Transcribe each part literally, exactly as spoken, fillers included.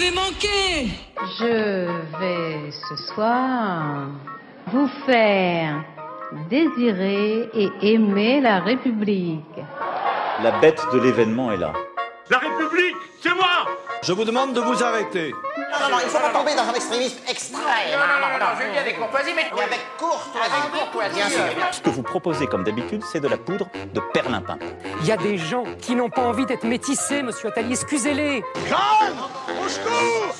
m'avez manqué. Je vais ce soir vous faire désirer et aimer la République. La bête de l'événement est là. La République, c'est moi. Je vous demande de vous arrêter. Non, non, non, il ne faut pas tomber dans un extrémisme extrême. Non, non, non, non, je le dis avec courtoisie, mais... Mais avec courtoisie. Avec courtoisie, bien sûr. Ce que vous proposez comme d'habitude, c'est de la poudre de perlimpin. Il y a des gens qui n'ont pas envie d'être métissés, monsieur Attali, excusez-les. Calme, au secours.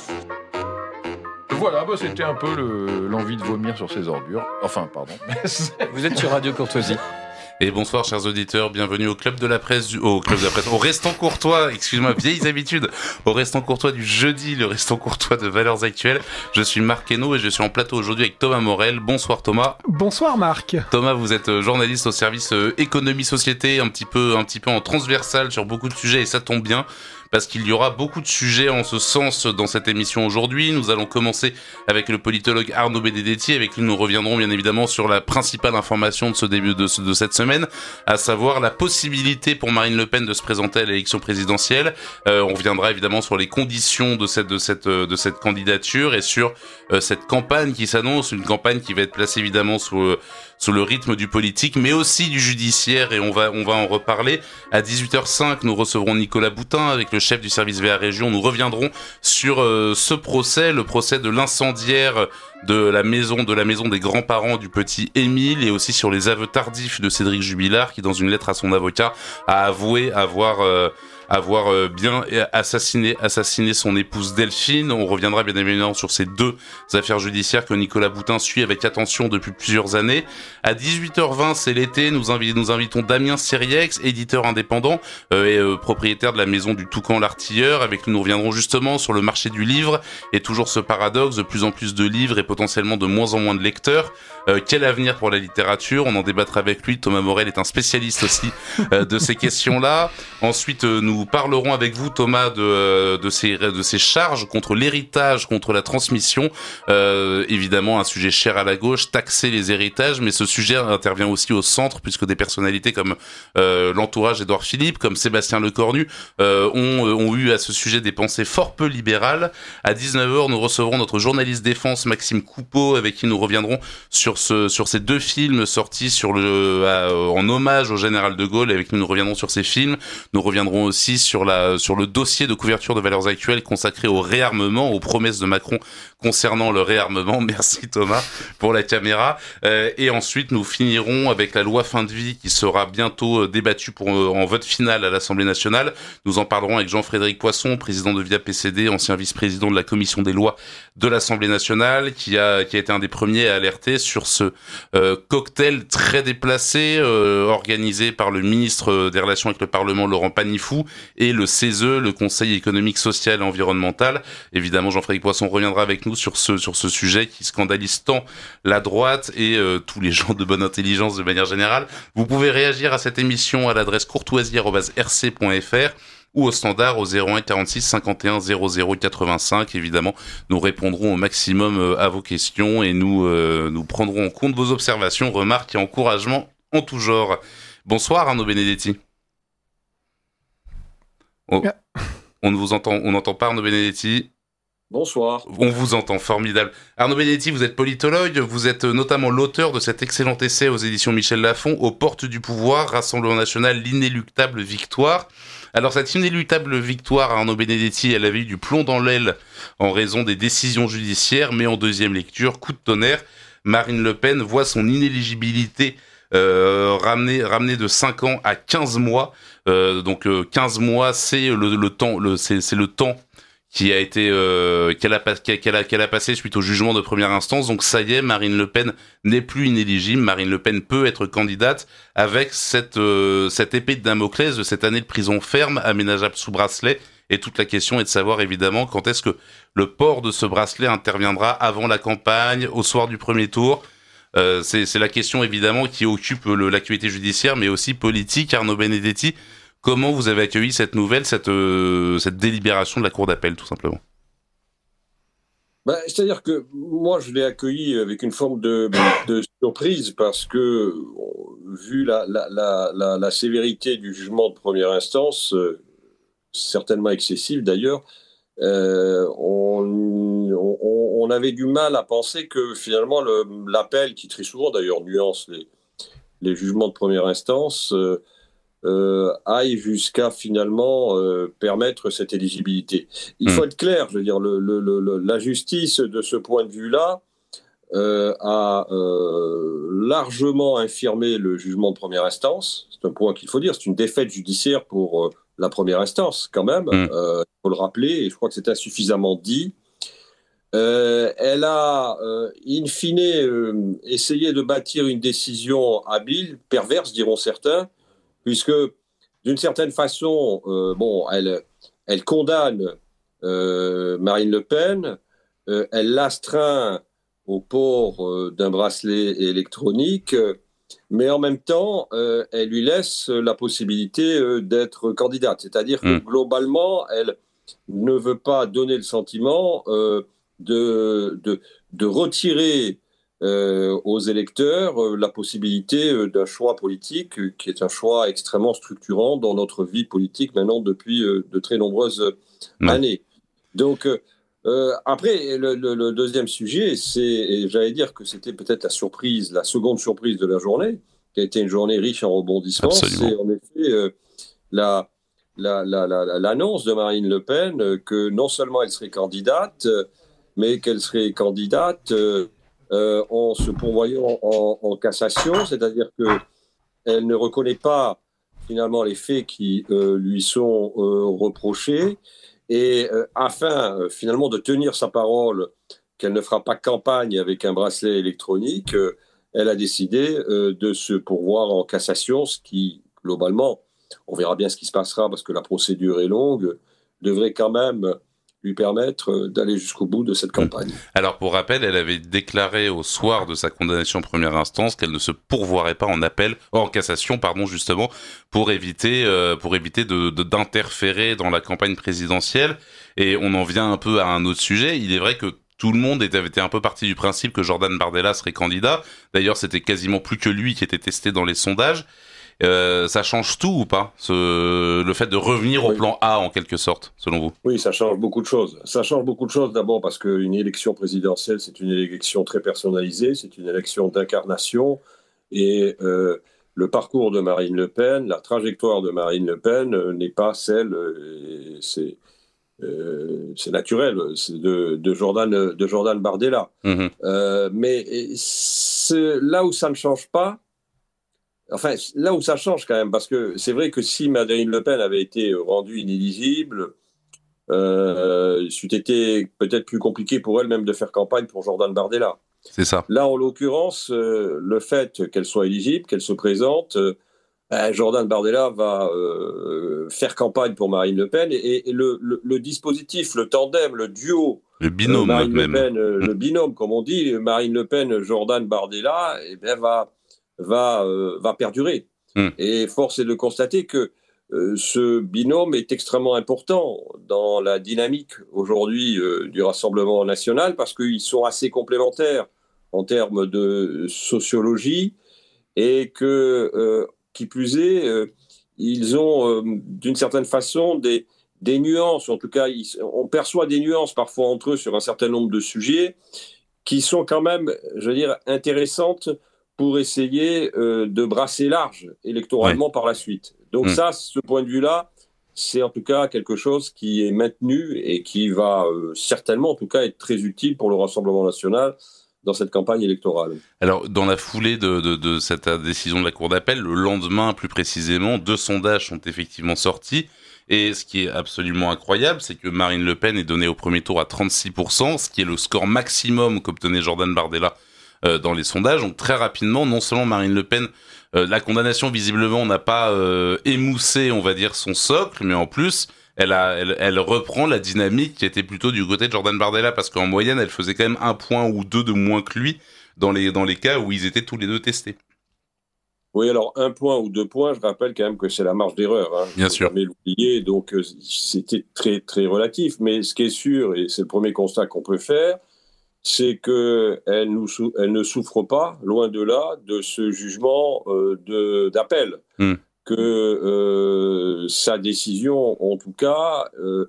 Voilà, bah c'était un peu le, l'envie de vomir sur ces ordures. Enfin, pardon. Vous êtes sur Radio Courtoisie. Et bonsoir chers auditeurs, bienvenue au club de la presse du au club de la presse au restant courtois, excuse-moi, vieilles habitudes, au restant courtois du jeudi, le restant courtois de Valeurs Actuelles. Je suis Marc Hainaut et je suis en plateau aujourd'hui avec Thomas Morel. Bonsoir Thomas. Bonsoir Marc. Thomas, vous êtes journaliste au service euh, économie société, un petit peu un petit peu en transversal sur beaucoup de sujets et ça tombe bien. Parce qu'il y aura beaucoup de sujets en ce sens dans cette émission aujourd'hui. Nous allons commencer avec le politologue Arnaud Benedetti. Avec lui, nous reviendrons bien évidemment sur la principale information de ce début de, ce, de cette semaine, à savoir la possibilité pour Marine Le Pen de se présenter à l'élection présidentielle. Euh, on reviendra évidemment sur les conditions de cette de cette de cette candidature et sur euh, cette campagne qui s'annonce, une campagne qui va être placée évidemment sous euh, sous le rythme du politique, mais aussi du judiciaire, et on va on va en reparler. À dix-huit heures cinq, nous recevrons Nicolas Boutin avec le chef du service V A Région. Nous reviendrons sur euh, ce procès, le procès de l'incendiaire de la maison de la maison des grands-parents du petit Émile, et aussi sur les aveux tardifs de Cédric Jubilard, qui dans une lettre à son avocat a avoué avoir euh, avoir euh, bien assassiné assassiné son épouse Delphine. On reviendra bien évidemment sur ces deux affaires judiciaires que Nicolas Boutin suit avec attention depuis plusieurs années. À dix-huit heures vingt, c'est l'été, nous, invi- nous invitons Damien Sériex, éditeur indépendant euh, et euh, propriétaire de la maison du Toucan l'Artilleur. Avec lui, nous reviendrons justement sur le marché du livre et toujours ce paradoxe, de plus en plus de livres et potentiellement de moins en moins de lecteurs. Euh, quel avenir pour la littérature? On en débattra avec lui. Thomas Morel est un spécialiste aussi euh, de ces questions-là. Ensuite, euh, nous parlerons avec vous, Thomas, de, de, ces, de ces charges contre l'héritage, contre la transmission. Euh, évidemment, un sujet cher à la gauche, taxer les héritages, mais ce sujet intervient aussi au centre, puisque des personnalités comme euh, l'entourage d'Édouard Philippe, comme Sébastien Lecornu, euh, ont, ont eu à ce sujet des pensées fort peu libérales. À dix-neuf heures, nous recevrons notre journaliste défense, Maxime Coupeau, avec qui nous reviendrons sur ce, sur ces deux films sortis sur le, à, en hommage au général de Gaulle, et avec qui nous reviendrons sur ces films. Nous reviendrons aussi sur la, sur le dossier de couverture de Valeurs Actuelles consacré au réarmement, aux promesses de Macron concernant le réarmement. Merci Thomas pour la caméra. Euh, et ensuite, nous finirons avec la loi fin de vie qui sera bientôt débattue pour, en vote final à l'Assemblée nationale. Nous en parlerons avec Jean-Frédéric Poisson, président de Via P C D, ancien vice-président de la commission des lois de l'Assemblée nationale, qui a, qui a été un des premiers à alerter sur ce euh, cocktail très déplacé euh, organisé par le ministre des Relations avec le Parlement, Laurent Panifou, et le C E S E, le Conseil économique, social et environnemental. Évidemment, Jean-Frédéric Poisson reviendra avec nous sur ce, sur ce sujet qui scandalise tant la droite et euh, tous les gens de bonne intelligence de manière générale. Vous pouvez réagir à cette émission à l'adresse courtoisie arobase r c point f r ou au standard au zéro un quarante-six cinquante et un zéro zéro quatre-vingt-cinq. Évidemment, nous répondrons au maximum à vos questions et nous, euh, nous prendrons en compte vos observations, remarques et encouragements en tout genre. Bonsoir Arnaud Benedetti. Oh, on ne vous entend, on n'entend pas Arnaud Benedetti. Bonsoir. On vous entend, formidable. Arnaud Benedetti, vous êtes politologue, vous êtes notamment l'auteur de cet excellent essai aux éditions Michel Lafon, Aux portes du pouvoir, Rassemblement national, l'inéluctable victoire. Alors cette inéluctable victoire, Arnaud Benedetti, elle avait eu du plomb dans l'aile en raison des décisions judiciaires, mais en deuxième lecture, coup de tonnerre, Marine Le Pen voit son inéligibilité euh, ramenée, ramenée de cinq ans à quinze mois. Euh, donc euh, quinze mois, c'est le, le temps, le, c'est, c'est le temps qui a été euh, qu'elle a, qu'elle a qu'elle a passé suite au jugement de première instance. Donc ça y est, Marine Le Pen n'est plus inéligible. Marine Le Pen peut être candidate avec cette euh, cette épée de Damoclès de cette année de prison ferme aménageable sous bracelet. Et toute la question est de savoir évidemment quand est-ce que le port de ce bracelet interviendra, avant la campagne, au soir du premier tour. Euh, c'est, c'est la question évidemment qui occupe le, l'actualité judiciaire, mais aussi politique. Arnaud Benedetti, comment vous avez accueilli cette nouvelle, cette, euh, cette délibération de la Cour d'appel, tout simplement? Ben, c'est-à-dire que moi, je l'ai accueilli avec une forme de, de surprise parce que, vu la, la, la, la, la sévérité du jugement de première instance, euh, certainement excessive d'ailleurs, euh, on, on, on avait du mal à penser que finalement le, l'appel, qui très souvent d'ailleurs nuance les, les jugements de première instance, euh, euh, aille jusqu'à finalement euh, permettre cette éligibilité. Il faut mmh. être clair, je veux dire, le, le, le, la justice de ce point de vue-là euh, a euh, largement infirmé le jugement de première instance. C'est un point qu'il faut dire, c'est une défaite judiciaire pour euh, la première instance quand même, il mmh. euh, faut le rappeler, et je crois que c'est insuffisamment dit. Euh, elle a, euh, in fine, euh, essayé de bâtir une décision habile, perverse, diront certains, puisque d'une certaine façon, euh, bon, elle, elle condamne euh, Marine Le Pen, euh, elle l'astreint au port euh, d'un bracelet électronique, euh, mais en même temps, euh, elle lui laisse la possibilité euh, d'être candidate. C'est-à-dire que mmh. globalement, elle ne veut pas donner le sentiment euh, de, de, de retirer euh, aux électeurs euh, la possibilité euh, d'un choix politique euh, qui est un choix extrêmement structurant dans notre vie politique maintenant depuis euh, de très nombreuses mmh. années. Donc, euh, après, le, le, le deuxième sujet, c'est, et j'allais dire que c'était peut-être la surprise, la seconde surprise de la journée, qui a été une journée riche en rebondissements, Absolument. C'est en effet euh, la, la, la, la, l'annonce de Marine Le Pen euh, que non seulement elle serait candidate, euh, mais qu'elle serait candidate euh, euh, en se pourvoyant en, en cassation, c'est-à-dire qu'elle ne reconnaît pas finalement les faits qui euh, lui sont euh, reprochés, et euh, afin euh, finalement de tenir sa parole qu'elle ne fera pas campagne avec un bracelet électronique, euh, elle a décidé euh, de se pourvoir en cassation, ce qui, globalement, on verra bien ce qui se passera parce que la procédure est longue, devrait quand même lui permettre d'aller jusqu'au bout de cette campagne. Alors, pour rappel, elle avait déclaré au soir de sa condamnation en première instance qu'elle ne se pourvoirait pas en appel, en cassation, pardon, justement, pour éviter, euh, pour éviter de, de, d'interférer dans la campagne présidentielle. Et on en vient un peu à un autre sujet. Il est vrai que tout le monde était, avait été un peu parti du principe que Jordan Bardella serait candidat. D'ailleurs, c'était quasiment plus que lui qui était testé dans les sondages. Euh, ça change tout ou pas, ce, le fait de revenir oui. au plan A en quelque sorte, selon vous? Oui, ça change beaucoup de choses. Ça change beaucoup de choses d'abord parce qu'une élection présidentielle, c'est une élection très personnalisée, c'est une élection d'incarnation, et euh, le parcours de Marine Le Pen, la trajectoire de Marine Le Pen euh, n'est pas celle, euh, c'est, euh, c'est naturel, c'est de, de, Jordan, de Jordan Bardella. Mmh. Euh, mais c'est là où ça ne change pas, Enfin, là où ça change quand même, parce que c'est vrai que si Marine Le Pen avait été rendue inéligible, euh, c'eût été peut-être plus compliqué pour elle même de faire campagne pour Jordan Bardella. C'est ça. Là, en l'occurrence, euh, le fait qu'elle soit éligible, qu'elle se présente, euh, ben, Jordan Bardella va euh, faire campagne pour Marine Le Pen, et, et le, le, le dispositif, le tandem, le duo, le binôme euh, Marine même. Le Pen, euh, le binôme, comme on dit, Marine Le Pen, Jordan Bardella, eh bien, va va, euh, va perdurer. Mmh. Et force est de constater que euh, ce binôme est extrêmement important dans la dynamique aujourd'hui euh, du Rassemblement national, parce qu'ils sont assez complémentaires en termes de sociologie, et que, euh, qui plus est, euh, ils ont euh, d'une certaine façon des, des nuances, en tout cas ils, on perçoit des nuances parfois entre eux sur un certain nombre de sujets qui sont quand même, je veux dire, intéressantes pour essayer euh, de brasser large électoralement ouais. par la suite. Donc mmh. ça, ce point de vue-là, c'est en tout cas quelque chose qui est maintenu et qui va euh, certainement en tout cas être très utile pour le Rassemblement national dans cette campagne électorale. Alors, dans la foulée de, de, de cette décision de la Cour d'appel, le lendemain plus précisément, deux sondages sont effectivement sortis. Et ce qui est absolument incroyable, c'est que Marine Le Pen est donnée au premier tour à trente-six pour cent, ce qui est le score maximum qu'obtenait Jordan Bardella Euh, dans les sondages. Donc très rapidement, non seulement Marine Le Pen, euh, la condamnation visiblement n'a pas euh, émoussé, on va dire, son socle, mais en plus, elle, a, elle, elle reprend la dynamique qui était plutôt du côté de Jordan Bardella, parce qu'en moyenne, elle faisait quand même un point ou deux de moins que lui dans les, dans les cas où ils étaient tous les deux testés. Oui, alors un point ou deux points, je rappelle quand même que c'est la marge d'erreur. Hein. Bien sûr. Jamais l'oublier, donc euh, c'était très, très relatif. Mais ce qui est sûr, et c'est le premier constat qu'on peut faire, c'est qu'elle sou- elle ne souffre pas, loin de là, de ce jugement euh, de, d'appel. Mmh. Que euh, sa décision, en tout cas, euh,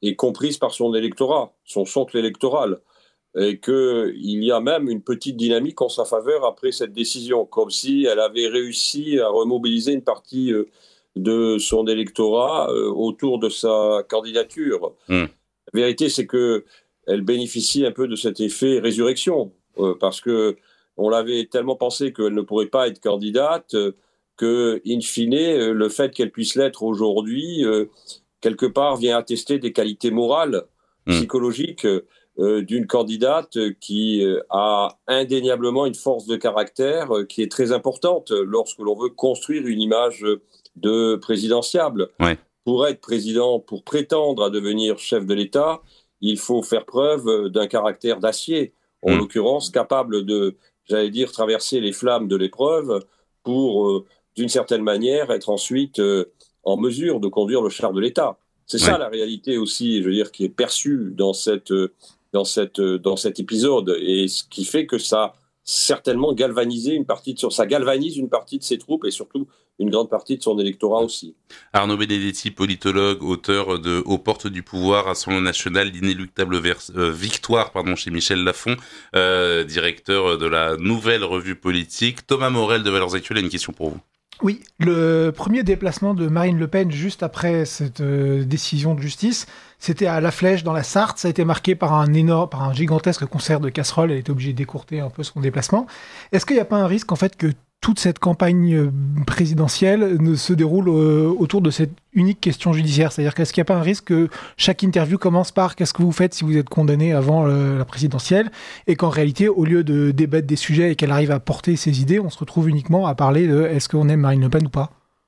est comprise par son électorat, son socle électoral, et qu'il y a même une petite dynamique en sa faveur après cette décision, comme si elle avait réussi à remobiliser une partie euh, de son électorat euh, autour de sa candidature. Mmh. La vérité, c'est qu'elle bénéficie un peu de cet effet résurrection, euh, parce que on l'avait tellement pensé qu'elle ne pourrait pas être candidate euh, que, in fine, euh, le fait qu'elle puisse l'être aujourd'hui, euh, quelque part, vient attester des qualités morales, mmh. psychologiques, euh, d'une candidate qui euh, a indéniablement une force de caractère euh, qui est très importante lorsque l'on veut construire une image de présidentiable. Ouais. Pour être président, pour prétendre à devenir chef de l'État, il faut faire preuve d'un caractère d'acier, en mmh. l'occurrence capable de, j'allais dire, traverser les flammes de l'épreuve pour, euh, d'une certaine manière, être ensuite euh, en mesure de conduire le char de l'État. C'est ouais. ça la réalité aussi, je veux dire, qui est perçue dans cette, dans cette, dans cet épisode, et ce qui fait que ça certainement galvanisé une partie de son, ça galvanise une partie de ses troupes et surtout une grande partie de son électorat aussi. Arnaud Benedetti, politologue, auteur de Aux portes du pouvoir, Rassemblement national, l'inéluctable vers, euh, victoire pardon, chez Michel Lafon, euh, directeur de la nouvelle revue politique. Thomas Morel de Valeurs Actuelles a une question pour vous. Oui, le premier déplacement de Marine Le Pen juste après cette euh, décision de justice, c'était à La Flèche dans la Sarthe. Ça a été marqué par un énorme, par un gigantesque concert de casseroles. Elle était obligée d'écourter un peu son déplacement. Est-ce qu'il n'y a pas un risque en fait que toute cette campagne présidentielle ne se déroule euh, autour de cette unique question judiciaire? C'est-à-dire qu'est-ce qu'il n'y a pas un risque que chaque interview commence par « qu'est-ce que vous faites si vous êtes condamné avant euh, la présidentielle ?» et qu'en réalité, au lieu de débattre des sujets et qu'elle arrive à porter ses idées, on se retrouve uniquement à parler de « est-ce qu'on aime Marine Le Pen ou pas ?»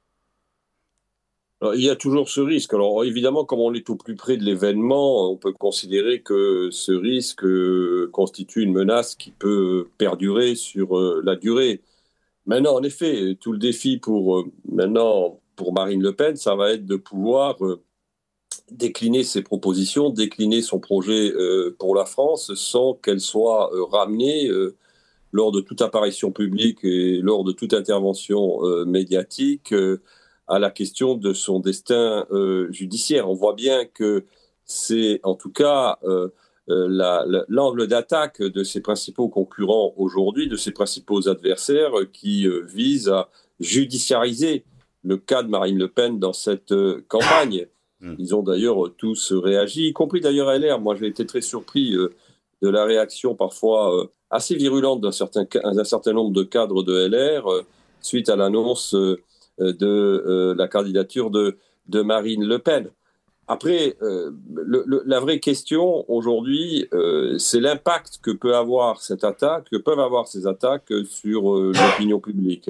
Alors, il y a toujours ce risque. Alors évidemment, comme on est au plus près de l'événement, on peut considérer que ce risque euh, constitue une menace qui peut perdurer sur euh, la durée. Maintenant, en effet, tout le défi pour, euh, maintenant, pour Marine Le Pen, ça va être de pouvoir euh, décliner ses propositions, décliner son projet euh, pour la France sans qu'elle soit euh, ramenée euh, lors de toute apparition publique et lors de toute intervention euh, médiatique euh, à la question de son destin euh, judiciaire. On voit bien que c'est en tout cas... Euh, Euh, la, la, l'angle d'attaque de ses principaux concurrents aujourd'hui, de ses principaux adversaires euh, qui euh, visent à judiciariser le cas de Marine Le Pen dans cette euh, campagne. Ils ont d'ailleurs euh, tous réagi, y compris d'ailleurs L R. Moi, j'ai été très surpris euh, de la réaction parfois euh, assez virulente d'un certain, d'un certain nombre de cadres de L R euh, suite à l'annonce euh, de euh, la candidature de, de Marine Le Pen. Après, euh, le, le, la vraie question aujourd'hui, euh, c'est l'impact que peut avoir cette attaque, que peuvent avoir ces attaques sur euh, l'opinion publique.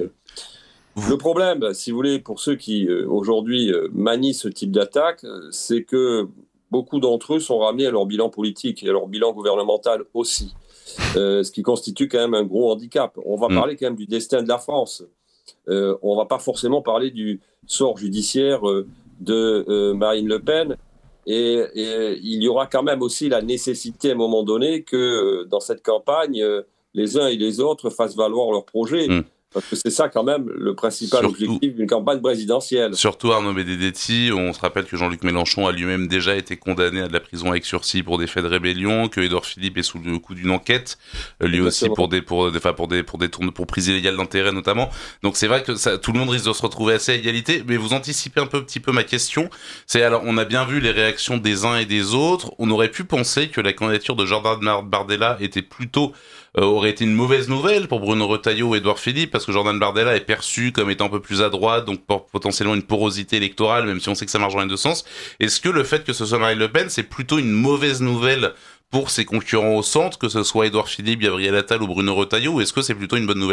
Le problème, si vous voulez, pour ceux qui euh, aujourd'hui euh, manient ce type d'attaque, euh, c'est que beaucoup d'entre eux sont ramenés à leur bilan politique et à leur bilan gouvernemental aussi, euh, ce qui constitue quand même un gros handicap. On va mmh. parler quand même du destin de la France. Euh, on ne va pas forcément parler du sort judiciaire euh, de euh, Marine Le Pen, et, et il y aura quand même aussi la nécessité à un moment donné que euh, dans cette campagne, euh, les uns et les autres fassent valoir leurs projets. Mmh. Parce que c'est ça quand même le principal surtout, objectif d'une campagne présidentielle. Surtout Arnaud Benedetti, on se rappelle que Jean-Luc Mélenchon a lui-même déjà été condamné à de la prison avec sursis pour des faits de rébellion, que Édouard Philippe est sous le coup d'une enquête, lui Exactement. aussi pour des pour des enfin pour des pour des tournes pour prise illégale d'intérêt notamment. Donc c'est vrai que ça, tout le monde risque de se retrouver assez à égalité, mais vous anticipez un peu petit peu ma question. C'est alors on a bien vu les réactions des uns et des autres, on aurait pu penser que la candidature de Jordan Bardella était plutôt Euh, aurait été une mauvaise nouvelle pour Bruno Retailleau et Édouard Philippe, parce que Jordan Bardella est perçu comme étant un peu plus à droite, donc potentiellement une porosité électorale, même si on sait que ça marche dans les deux sens. Est-ce que le fait que ce soit Marine Le Pen, c'est plutôt une mauvaise nouvelle pour ses concurrents au centre, que ce soit Édouard Philippe, Gabriel Attal ou Bruno Retailleau, ou est-ce que c'est plutôt une bonne nouvelle ?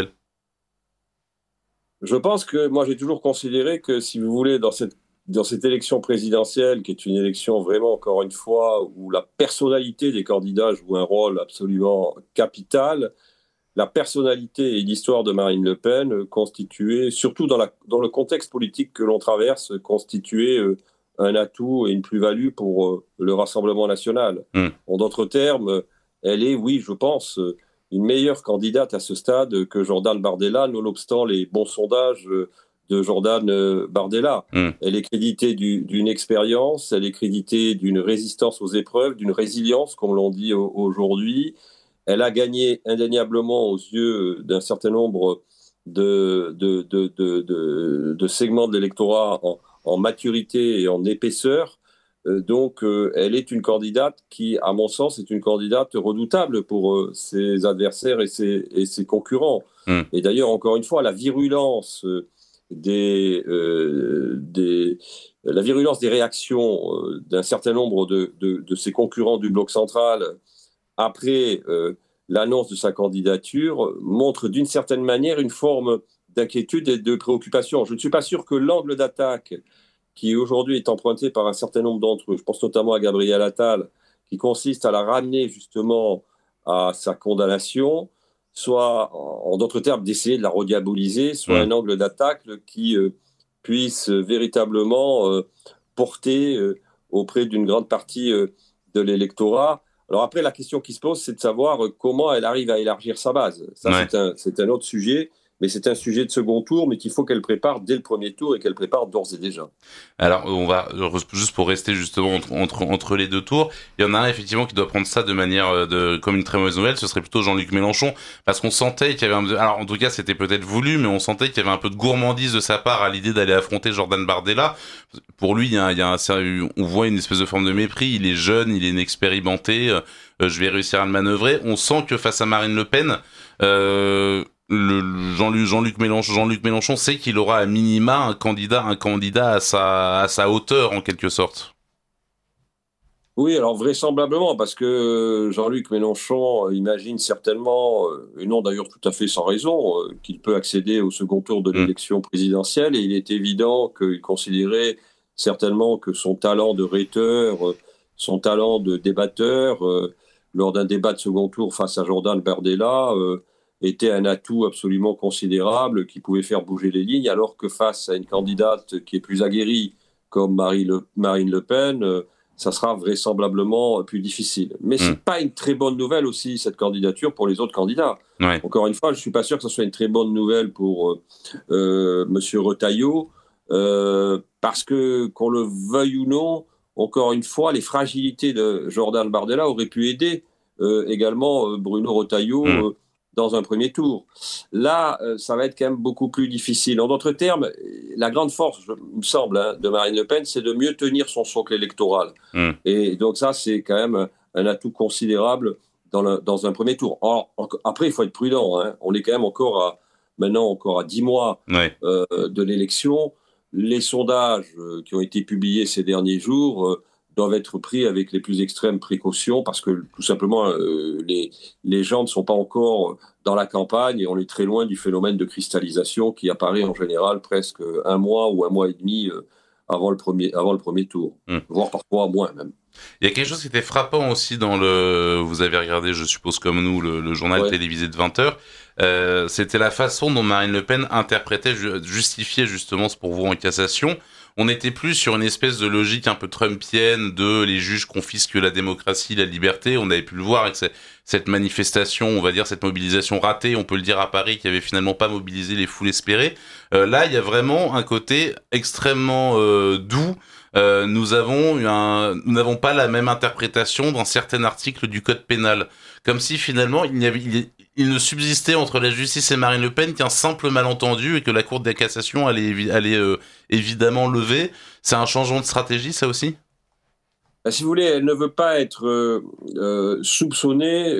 Je pense que moi j'ai toujours considéré que, si vous voulez, dans cette dans cette élection présidentielle, qui est une élection vraiment, encore une fois, où la personnalité des candidats joue un rôle absolument capital, la personnalité et l'histoire de Marine Le Pen constituaient, surtout dans, la, dans le contexte politique que l'on traverse, constituaient euh, un atout et une plus-value pour euh, le Rassemblement national. Mmh. En d'autres termes, elle est, oui, je pense, une meilleure candidate à ce stade que Jordan Bardella, nonobstant les bons sondages euh, de Jordan Bardella. Mmh. Elle est créditée du, d'une expérience, elle est créditée d'une résistance aux épreuves, d'une résilience, comme l'on dit aujourd'hui. Elle a gagné indéniablement aux yeux d'un certain nombre de, de, de, de, de, de segments de l'électorat en, en maturité et en épaisseur. Euh, donc, euh, elle est une candidate qui, à mon sens, est une candidate redoutable pour euh, ses adversaires et ses, et ses concurrents. Mmh. Et d'ailleurs, encore une fois, la virulence des, euh, des, la virulence des réactions euh, d'un certain nombre de, de, de ses concurrents du bloc central après euh, l'annonce de sa candidature montre d'une certaine manière une forme d'inquiétude et de préoccupation. Je ne suis pas sûr que l'angle d'attaque qui aujourd'hui est emprunté par un certain nombre d'entre eux, je pense notamment à Gabriel Attal, qui consiste à la ramener justement à sa condamnation, soit, en d'autres termes, d'essayer de la rediaboliser, soit mmh. un angle d'attaque qui euh, puisse euh, véritablement euh, porter euh, auprès d'une grande partie euh, de l'électorat. Alors après, la question qui se pose, c'est de savoir euh, comment elle arrive à élargir sa base. Ça, ouais. c'est, un, c'est un autre sujet. Mais c'est un sujet de second tour, mais qu'il faut qu'elle prépare dès le premier tour et qu'elle prépare d'ores et déjà. Alors, on va, juste pour rester justement entre, entre, entre les deux tours, il y en a un effectivement qui doit prendre ça de manière, de, comme une très mauvaise nouvelle, ce serait plutôt Jean-Luc Mélenchon, parce qu'on sentait qu'il y avait un, alors en tout cas c'était peut-être voulu, mais on sentait qu'il y avait un peu de gourmandise de sa part à l'idée d'aller affronter Jordan Bardella. Pour lui, il y a, il y a un, on voit une espèce de forme de mépris, il est jeune, il est inexpérimenté, euh, je vais réussir à le manœuvrer. On sent que face à Marine Le Pen, euh, Le Jean-Luc, Jean-Luc Mélenchon, Jean-Luc Mélenchon sait qu'il aura à minima un candidat, un candidat à sa, à sa hauteur en quelque sorte. Oui, alors vraisemblablement, parce que Jean-Luc Mélenchon imagine certainement, et non d'ailleurs tout à fait sans raison, qu'il peut accéder au second tour de l'élection présidentielle, et il est évident qu'il considérait certainement que son talent de rhéteur, son talent de débatteur, lors d'un débat de second tour face à Jordan Bardella, était un atout absolument considérable qui pouvait faire bouger les lignes, alors que face à une candidate qui est plus aguerrie comme Marie Le, Marine Le Pen, euh, ça sera vraisemblablement plus difficile. Mais mmh. c'est pas une très bonne nouvelle aussi, cette candidature, pour les autres candidats. Ouais. Encore une fois, je suis pas sûr que ce soit une très bonne nouvelle pour euh, euh, Monsieur Retailleau, euh, parce que, qu'on le veuille ou non, encore une fois, les fragilités de Jordan Bardella auraient pu aider euh, également euh, Bruno Retailleau mmh. euh, dans un premier tour. Là, euh, ça va être quand même beaucoup plus difficile. En d'autres termes, la grande force, il me semble, hein, de Marine Le Pen, c'est de mieux tenir son socle électoral. Mmh. Et donc ça, c'est quand même un, un atout considérable dans, le, dans un premier tour. Alors, en, après, il faut être prudent. Hein. On est quand même encore à, maintenant encore à dix mois ouais. euh, de l'élection. Les sondages euh, qui ont été publiés ces derniers jours euh, doivent être pris avec les plus extrêmes précautions parce que tout simplement euh, les, les gens ne sont pas encore dans la campagne et on est très loin du phénomène de cristallisation qui apparaît en général presque un mois ou un mois et demi euh, avant le premier, avant le premier tour, mmh. voire parfois moins même. Il y a quelque chose qui était frappant aussi dans le... Vous avez regardé, je suppose, comme nous, le, le journal ouais. télévisé de vingt heures. Euh, c'était la façon dont Marine Le Pen interprétait, justifiait justement ce pourvoi en cassation. On n'était plus sur une espèce de logique un peu trumpienne de les juges confisquent la démocratie, la liberté. On avait pu le voir avec cette manifestation, on va dire cette mobilisation ratée, on peut le dire à Paris, qui avait finalement pas mobilisé les foules espérées. Euh, là, il y a vraiment un côté extrêmement euh, doux. Euh, nous avons un, nous n'avons pas la même interprétation dans certains articles du code pénal. Comme si finalement il n'y avait, il, il ne subsistait entre la justice et Marine Le Pen qu'un simple malentendu et que la Cour de cassation allait, allait euh, évidemment lever. C'est un changement de stratégie, ça aussi ? Ben, si vous voulez, elle ne veut pas être euh, euh, soupçonnée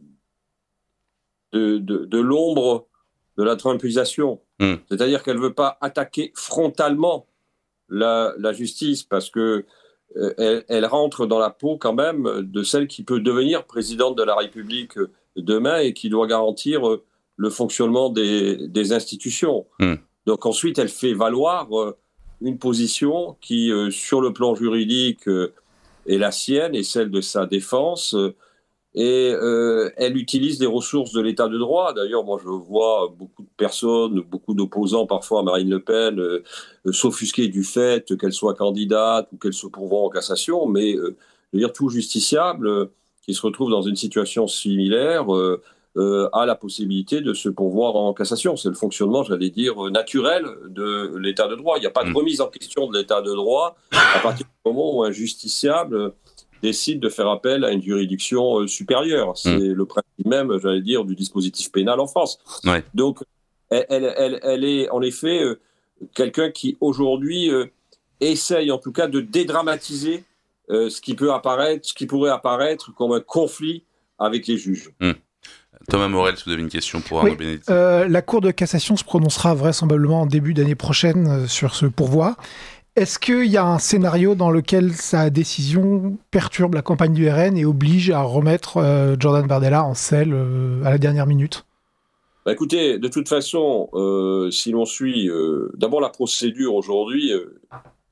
de, de, de l'ombre de la trumpisation. Hum. C'est-à-dire qu'elle ne veut pas attaquer frontalement La, la justice, parce que euh, elle, elle rentre dans la peau quand même de celle qui peut devenir présidente de la République demain et qui doit garantir euh, le fonctionnement des, des institutions. Mmh. Donc ensuite, elle fait valoir euh, une position qui, euh, sur le plan juridique, euh, est la sienne et celle de sa défense. Euh, Et euh, elle utilise les ressources de l'état de droit. D'ailleurs, moi, je vois beaucoup de personnes, beaucoup d'opposants parfois à Marine Le Pen euh, s'offusquer du fait qu'elle soit candidate ou qu'elle se pourvoie en cassation. Mais, euh, je veux dire, tout justiciable euh, qui se retrouve dans une situation similaire euh, euh, a la possibilité de se pourvoir en cassation. C'est le fonctionnement, j'allais dire, naturel de l'état de droit. Il n'y a pas de remise en question de l'état de droit à partir du moment où un justiciable décide de faire appel à une juridiction supérieure. C'est mmh. le principe même, j'allais dire, du dispositif pénal en France. Ouais. Donc, elle, elle, elle est en effet euh, quelqu'un qui, aujourd'hui, euh, essaye en tout cas de dédramatiser euh, ce qui peut apparaître, ce qui pourrait apparaître comme un conflit avec les juges. Mmh. Thomas Morel, si vous avez une question pour Arnaud oui, Benedetti. Euh, la Cour de cassation se prononcera vraisemblablement en début d'année prochaine euh, sur ce pourvoi. Est-ce qu'il y a un scénario dans lequel sa décision perturbe la campagne du R N et oblige à remettre euh, Jordan Bardella en selle euh, à la dernière minute ? Bah écoutez, de toute façon, euh, si l'on suit euh, d'abord la procédure aujourd'hui, euh,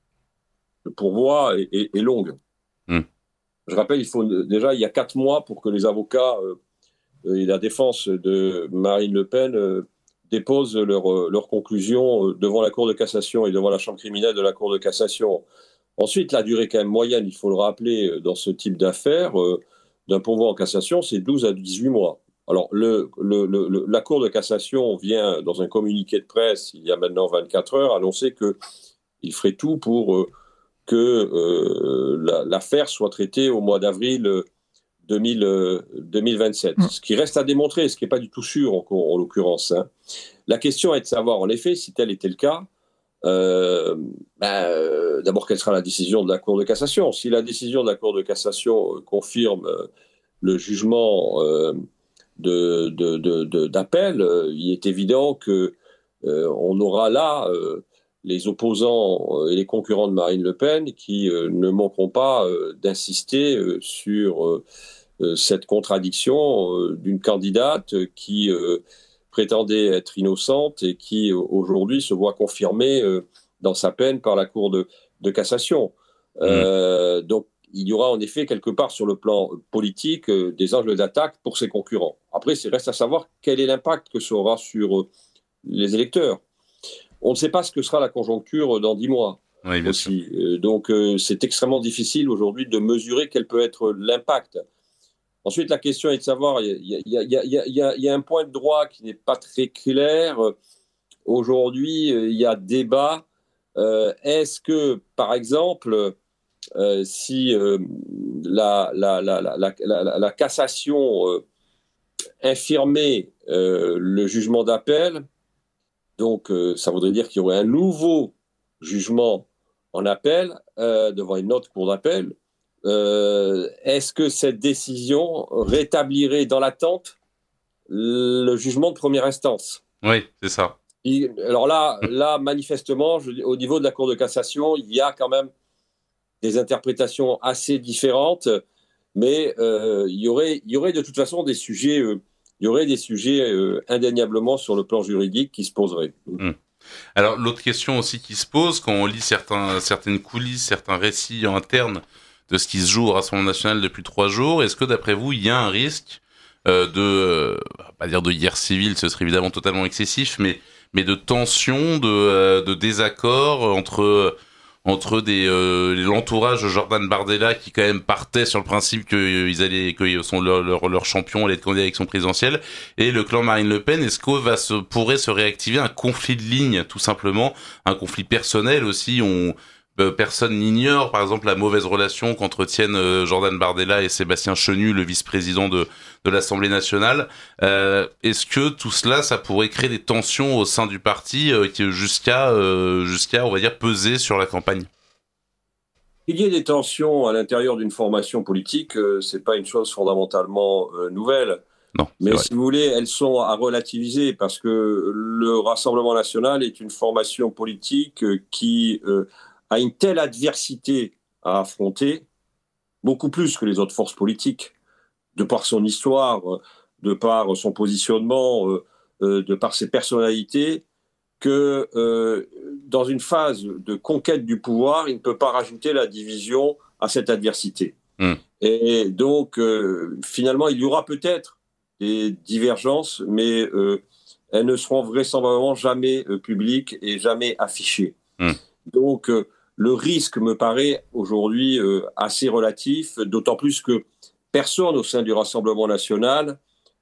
le pourvoi est, est, est longue. Mm. Je rappelle, il faut déjà il y a quatre mois pour que les avocats euh, et la défense de Marine Le Pen euh, déposent leurs leur conclusions devant la Cour de cassation et devant la chambre criminelle de la Cour de cassation. Ensuite, la durée quand même moyenne, il faut le rappeler, dans ce type d'affaires, euh, d'un pourvoi en cassation, c'est douze à dix-huit mois. Alors, le, le, le, la Cour de cassation vient, dans un communiqué de presse, il y a maintenant vingt-quatre heures, annoncer qu'il ferait tout pour euh, que euh, la, l'affaire soit traitée au mois d'avril deux mille vingt-sept. Mmh. Ce qui reste à démontrer, ce qui n'est pas du tout sûr en, en l'occurrence. Hein. La question est de savoir, en effet, si tel était le cas, euh, ben, euh, d'abord, quelle sera la décision de la Cour de cassation. Si la décision de la Cour de cassation euh, confirme euh, le jugement euh, de, de, de, de, d'appel, euh, il est évident que euh, on aura là euh, les opposants et les concurrents de Marine Le Pen qui euh, ne manqueront pas euh, d'insister euh, sur euh, cette contradiction euh, d'une candidate qui euh, prétendait être innocente et qui euh, aujourd'hui se voit confirmée euh, dans sa peine par la Cour de, de cassation. Mmh. Euh, donc il y aura en effet quelque part sur le plan politique euh, des angles d'attaque pour ses concurrents. Après, il reste à savoir quel est l'impact que ça aura sur euh, les électeurs. On ne sait pas ce que sera la conjoncture dans dix mois. Oui, bien aussi. sûr. Euh, donc euh, c'est extrêmement difficile aujourd'hui de mesurer quel peut être l'impact. Ensuite, la question est de savoir, il y, y, y, y, y, y a un point de droit qui n'est pas très clair. Aujourd'hui, il y a débat. Euh, est-ce que, par exemple, euh, si euh, la, la, la, la, la, la, la cassation euh, infirmait euh, le jugement d'appel, donc euh, ça voudrait dire qu'il y aurait un nouveau jugement en appel euh, devant une autre cour d'appel, Euh, est-ce que cette décision rétablirait dans l'attente le jugement de première instance ? Oui, c'est ça. Et, alors là, là manifestement, je, au niveau de la Cour de cassation, il y a quand même des interprétations assez différentes, mais euh, il y aurait, il y aurait de toute façon des sujets, euh, il y aurait des sujets euh, indéniablement sur le plan juridique qui se poseraient. Mmh. Alors l'autre question aussi qui se pose quand on lit certains, certaines coulisses, certains récits internes de ce qui se joue au Rassemblement national depuis trois jours. Est-ce que, d'après vous, il y a un risque euh, de, euh, pas dire de guerre civile, ce serait évidemment totalement excessif, mais, mais de tension, de, euh, de désaccord entre, entre des, euh, l'entourage de Jordan Bardella qui quand même partait sur le principe qu'ils allaient, que son, leur, leur, leur champion allait être candidat à l'élection présidentielle, et le clan Marine Le Pen. Est-ce que va se, pourrait se réactiver un conflit de ligne, tout simplement, un conflit personnel aussi? On Personne n'ignore, par exemple, la mauvaise relation qu'entretiennent euh, Jordan Bardella et Sébastien Chenu, le vice-président de, de l'Assemblée nationale. Euh, est-ce que tout cela, ça pourrait créer des tensions au sein du parti euh, qui, jusqu'à, euh, jusqu'à, on va dire, peser sur la campagne ? Qu'il y ait des tensions à l'intérieur d'une formation politique, euh, c'est pas une chose fondamentalement euh, nouvelle. Non, mais vrai. Si vous voulez, elles sont à relativiser parce que le Rassemblement national est une formation politique euh, qui euh, a une telle adversité à affronter, beaucoup plus que les autres forces politiques, de par son histoire, de par son positionnement, de par ses personnalités, que euh, dans une phase de conquête du pouvoir, il ne peut pas rajouter la division à cette adversité. Mmh. Et donc, euh, finalement, il y aura peut-être des divergences, mais euh, elles ne seront vraisemblablement jamais euh, publiques et jamais affichées. Mmh. Donc, euh, le risque me paraît aujourd'hui euh, assez relatif, d'autant plus que personne au sein du Rassemblement national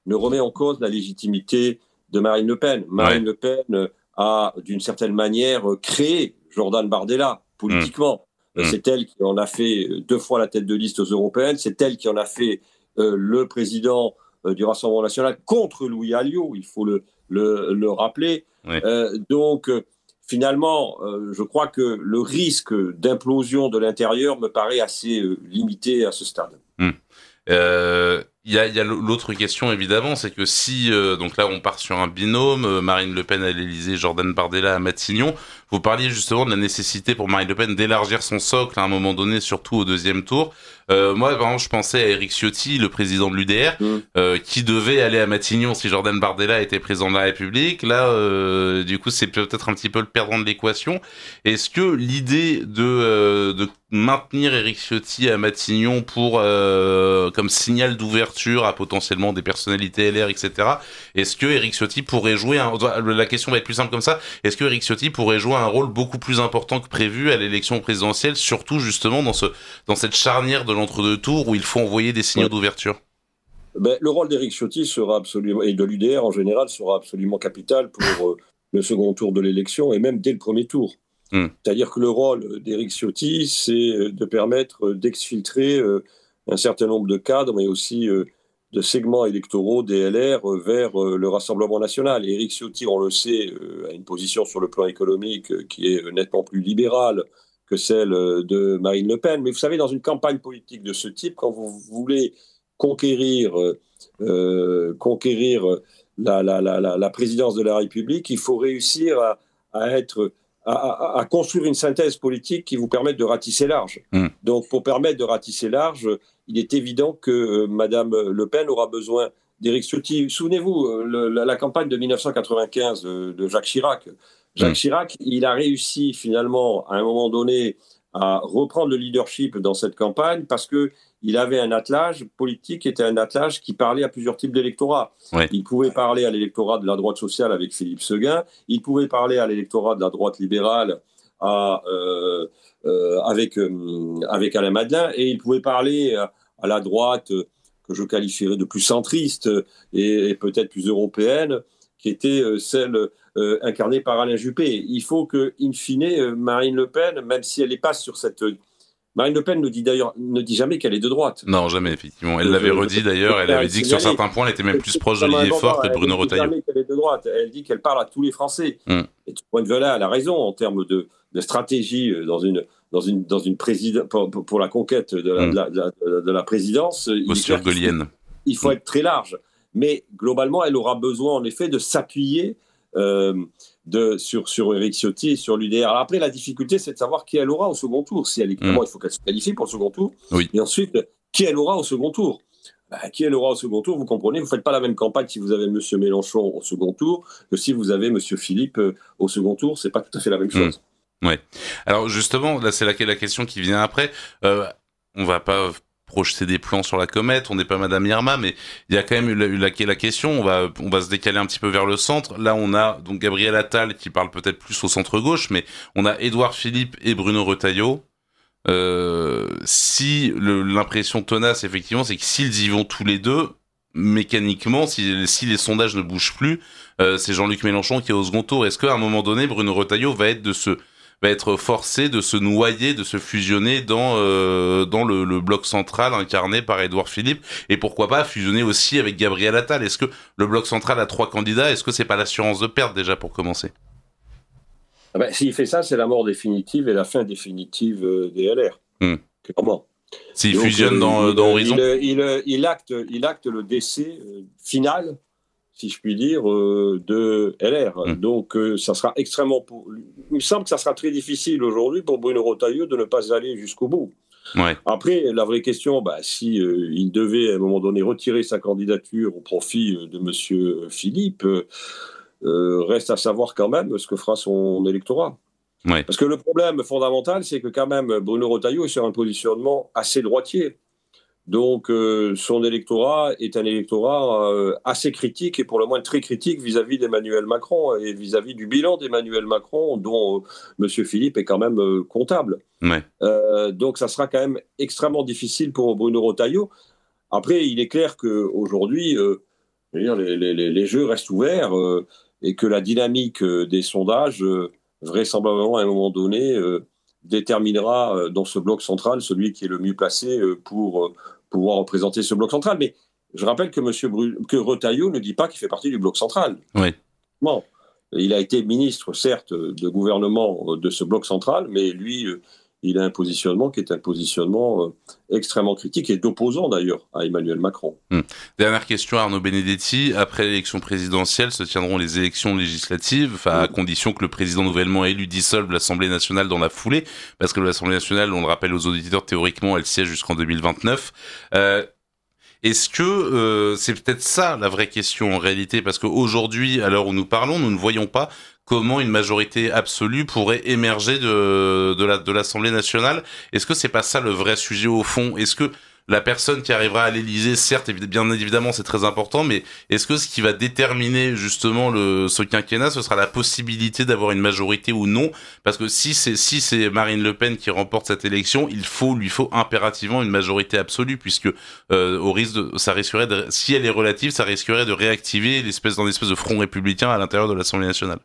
ne remet en cause la légitimité de Marine Le Pen. Marine ouais. Le Pen a, d'une certaine manière, créé Jordan Bardella politiquement. Mmh. C'est elle qui en a fait deux fois la tête de liste aux européennes. C'est elle qui en a fait euh, le président euh, du Rassemblement national contre Louis Alliot, il faut le, le, le rappeler. Ouais. Euh, donc, euh, finalement, euh, je crois que le risque d'implosion de l'intérieur me paraît assez euh, limité à ce stade. Mmh. Euh... Il y a, il y a l'autre question, évidemment, c'est que si, euh, donc là, on part sur un binôme, euh, Marine Le Pen à l'Élysée, Jordan Bardella à Matignon, vous parliez justement de la nécessité pour Marine Le Pen d'élargir son socle à un moment donné, surtout au deuxième tour. Euh, moi, par exemple, je pensais à Éric Ciotti, le président de l'U D R, mmh. euh, qui devait aller à Matignon si Jordan Bardella était président de la République. Là, euh, du coup, c'est peut-être un petit peu le perdant de l'équation. Est-ce que l'idée de, euh, de maintenir Éric Ciotti à Matignon pour, euh, comme signal d'ouverture à potentiellement des personnalités L R, et cetera. Est-ce que Éric Ciotti pourrait jouer un... La question va être plus simple comme ça. Est-ce que Éric Ciotti pourrait jouer un rôle beaucoup plus important que prévu à l'élection présidentielle, surtout justement dans ce dans cette charnière de l'entre-deux tours où il faut envoyer des signaux ouais. d'ouverture? Ben, le rôle d'Éric Ciotti sera absolument, et de l'U D R en général, sera absolument capital pour euh, le second tour de l'élection et même dès le premier tour. Mmh. C'est-à-dire que le rôle d'Éric Ciotti, c'est de permettre d'exfiltrer euh, un certain nombre de cadres, mais aussi euh, de segments électoraux des L R euh, vers euh, le Rassemblement national. Et Éric Ciotti, on le sait, euh, a une position sur le plan économique euh, qui est nettement plus libérale que celle euh, de Marine Le Pen. Mais vous savez, dans une campagne politique de ce type, quand vous voulez conquérir, euh, conquérir la, la, la, la présidence de la République, il faut réussir à, à être... À, à construire une synthèse politique qui vous permette de ratisser large. Mmh. Donc, pour permettre de ratisser large, il est évident que euh, Madame Le Pen aura besoin d'Éric Ciotti. Souvenez-vous, le, la, la campagne de dix-neuf cent quatre-vingt-quinze de, de Jacques Chirac. Jacques mmh. Chirac, il a réussi finalement, à un moment donné, à reprendre le leadership dans cette campagne parce que il avait un attelage politique qui était un attelage qui parlait à plusieurs types d'électorats. Ouais. Il pouvait parler à l'électorat de la droite sociale avec Philippe Séguin, il pouvait parler à l'électorat de la droite libérale à, euh, euh, avec, euh, avec Alain Madelin, et il pouvait parler à, à la droite euh, que je qualifierais de plus centriste et, et peut-être plus européenne, qui était euh, celle euh, incarnée par Alain Juppé. Il faut que, in fine, euh, Marine Le Pen, même si elle n'est pas sur cette... Marine Le Pen ne dit d'ailleurs ne dit jamais qu'elle est de droite. Non, jamais, effectivement. Elle l'avait redit d'ailleurs. Elle avait dit que sur certains points, elle était même plus proche d'Olivier Faure que de Bruno Retailleau. Elle ne dit jamais qu'elle est de droite. Elle dit qu'elle parle à tous les Français. Mm. Et de ce point de vue-là, elle a raison en termes de, de stratégie dans une dans une dans une présidence pour, pour la conquête de la, mm. de la, de la, de la présidence. Posture gaulienne. Il faut, il faut être très large. Mais globalement, elle aura besoin en effet de s'appuyer euh, de, sur, sur Éric Ciotti et sur l'U D R. Alors après, la difficulté, c'est de savoir qui elle aura au second tour. Si elle est, mmh. il faut qu'elle se qualifie pour le second tour. Oui. Et ensuite, qui elle aura au second tour. Bah, qui elle aura au second tour, vous comprenez, vous ne faites pas la même campagne si vous avez M. Mélenchon au second tour que si vous avez M. Philippe euh, au second tour. Ce n'est pas tout à fait la même chose. Mmh. Oui. Alors justement, là, c'est la, la question qui vient après. Euh, on ne va pas... projeter des plans sur la comète, on n'est pas Madame Irma, mais il y a quand même eu la, la, la question, on va, on va se décaler un petit peu vers le centre. Là, on a donc Gabriel Attal qui parle peut-être plus au centre-gauche, mais on a Édouard Philippe et Bruno Retailleau. Euh, si le, l'impression tenace, effectivement, c'est que s'ils y vont tous les deux, mécaniquement, si, si les sondages ne bougent plus, euh, c'est Jean-Luc Mélenchon qui est au second tour. Est-ce qu'à un moment donné, Bruno Retailleau va être de ce... va être forcé de se noyer, de se fusionner dans euh, dans le, le bloc central incarné par Édouard Philippe, et pourquoi pas fusionner aussi avec Gabriel Attal. Est-ce que le bloc central a trois candidats? Est-ce que c'est pas l'assurance de perte déjà pour commencer? Ah ben, s'il fait ça, c'est la mort définitive et la fin définitive des L R. Hmm. Clairement. S'il Donc, fusionne euh, dans, il, dans Horizon il, il, il, acte, il acte le décès euh, final, si je puis dire, euh, de L R. Mmh. Donc, euh, ça sera extrêmement... Pour... Il me semble que ça sera très difficile aujourd'hui pour Bruno Retailleau de ne pas aller jusqu'au bout. Ouais. Après, la vraie question, bah, si euh, il devait à un moment donné retirer sa candidature au profit de M. Philippe, euh, reste à savoir quand même ce que fera son électorat. Ouais. Parce que le problème fondamental, c'est que quand même Bruno Retailleau est sur un positionnement assez droitier. Donc, euh, son électorat est un électorat euh, assez critique, et pour le moins très critique vis-à-vis d'Emmanuel Macron et vis-à-vis du bilan d'Emmanuel Macron, dont euh, M. Philippe est quand même euh, comptable. Ouais. Euh, donc, ça sera quand même extrêmement difficile pour Bruno Retailleau. Après, il est clair qu'aujourd'hui, euh, je veux dire, les, les, les jeux restent ouverts euh, et que la dynamique euh, des sondages, euh, vraisemblablement à un moment donné, euh, déterminera euh, dans ce bloc central celui qui est le mieux placé euh, pour euh, pouvoir représenter ce bloc central. Mais je rappelle que Monsieur Bru- que Retailleau ne dit pas qu'il fait partie du bloc central. Oui. Bon, il a été ministre, certes, de gouvernement de ce bloc central, mais lui, euh, il a un positionnement qui est un positionnement euh, extrêmement critique et d'opposant d'ailleurs à Emmanuel Macron. Hum. Dernière question, Arnaud Benedetti. Après l'élection présidentielle, se tiendront les élections législatives, enfin, à condition que le président nouvellement élu dissolve l'Assemblée nationale dans la foulée, parce que l'Assemblée nationale, on le rappelle aux auditeurs, théoriquement, elle siège jusqu'en deux mille vingt-neuf. Euh, Est-ce que euh, c'est peut-être ça la vraie question en réalité, parce qu'aujourd'hui, à l'heure où nous parlons, nous ne voyons pas comment une majorité absolue pourrait émerger de, de, la, de l'Assemblée nationale. Est-ce que c'est pas ça le vrai sujet au fond ? Est-ce que la personne qui arrivera à l'Élysée, certes, bien évidemment, c'est très important, mais est-ce que ce qui va déterminer justement le, ce quinquennat, ce sera la possibilité d'avoir une majorité ou non ? Parce que si c'est, si c'est Marine Le Pen qui remporte cette élection, il faut, lui faut impérativement une majorité absolue, puisque euh, au risque de, ça risquerait de, si elle est relative, ça risquerait de réactiver l'espèce d'un espèce de front républicain à l'intérieur de l'Assemblée nationale.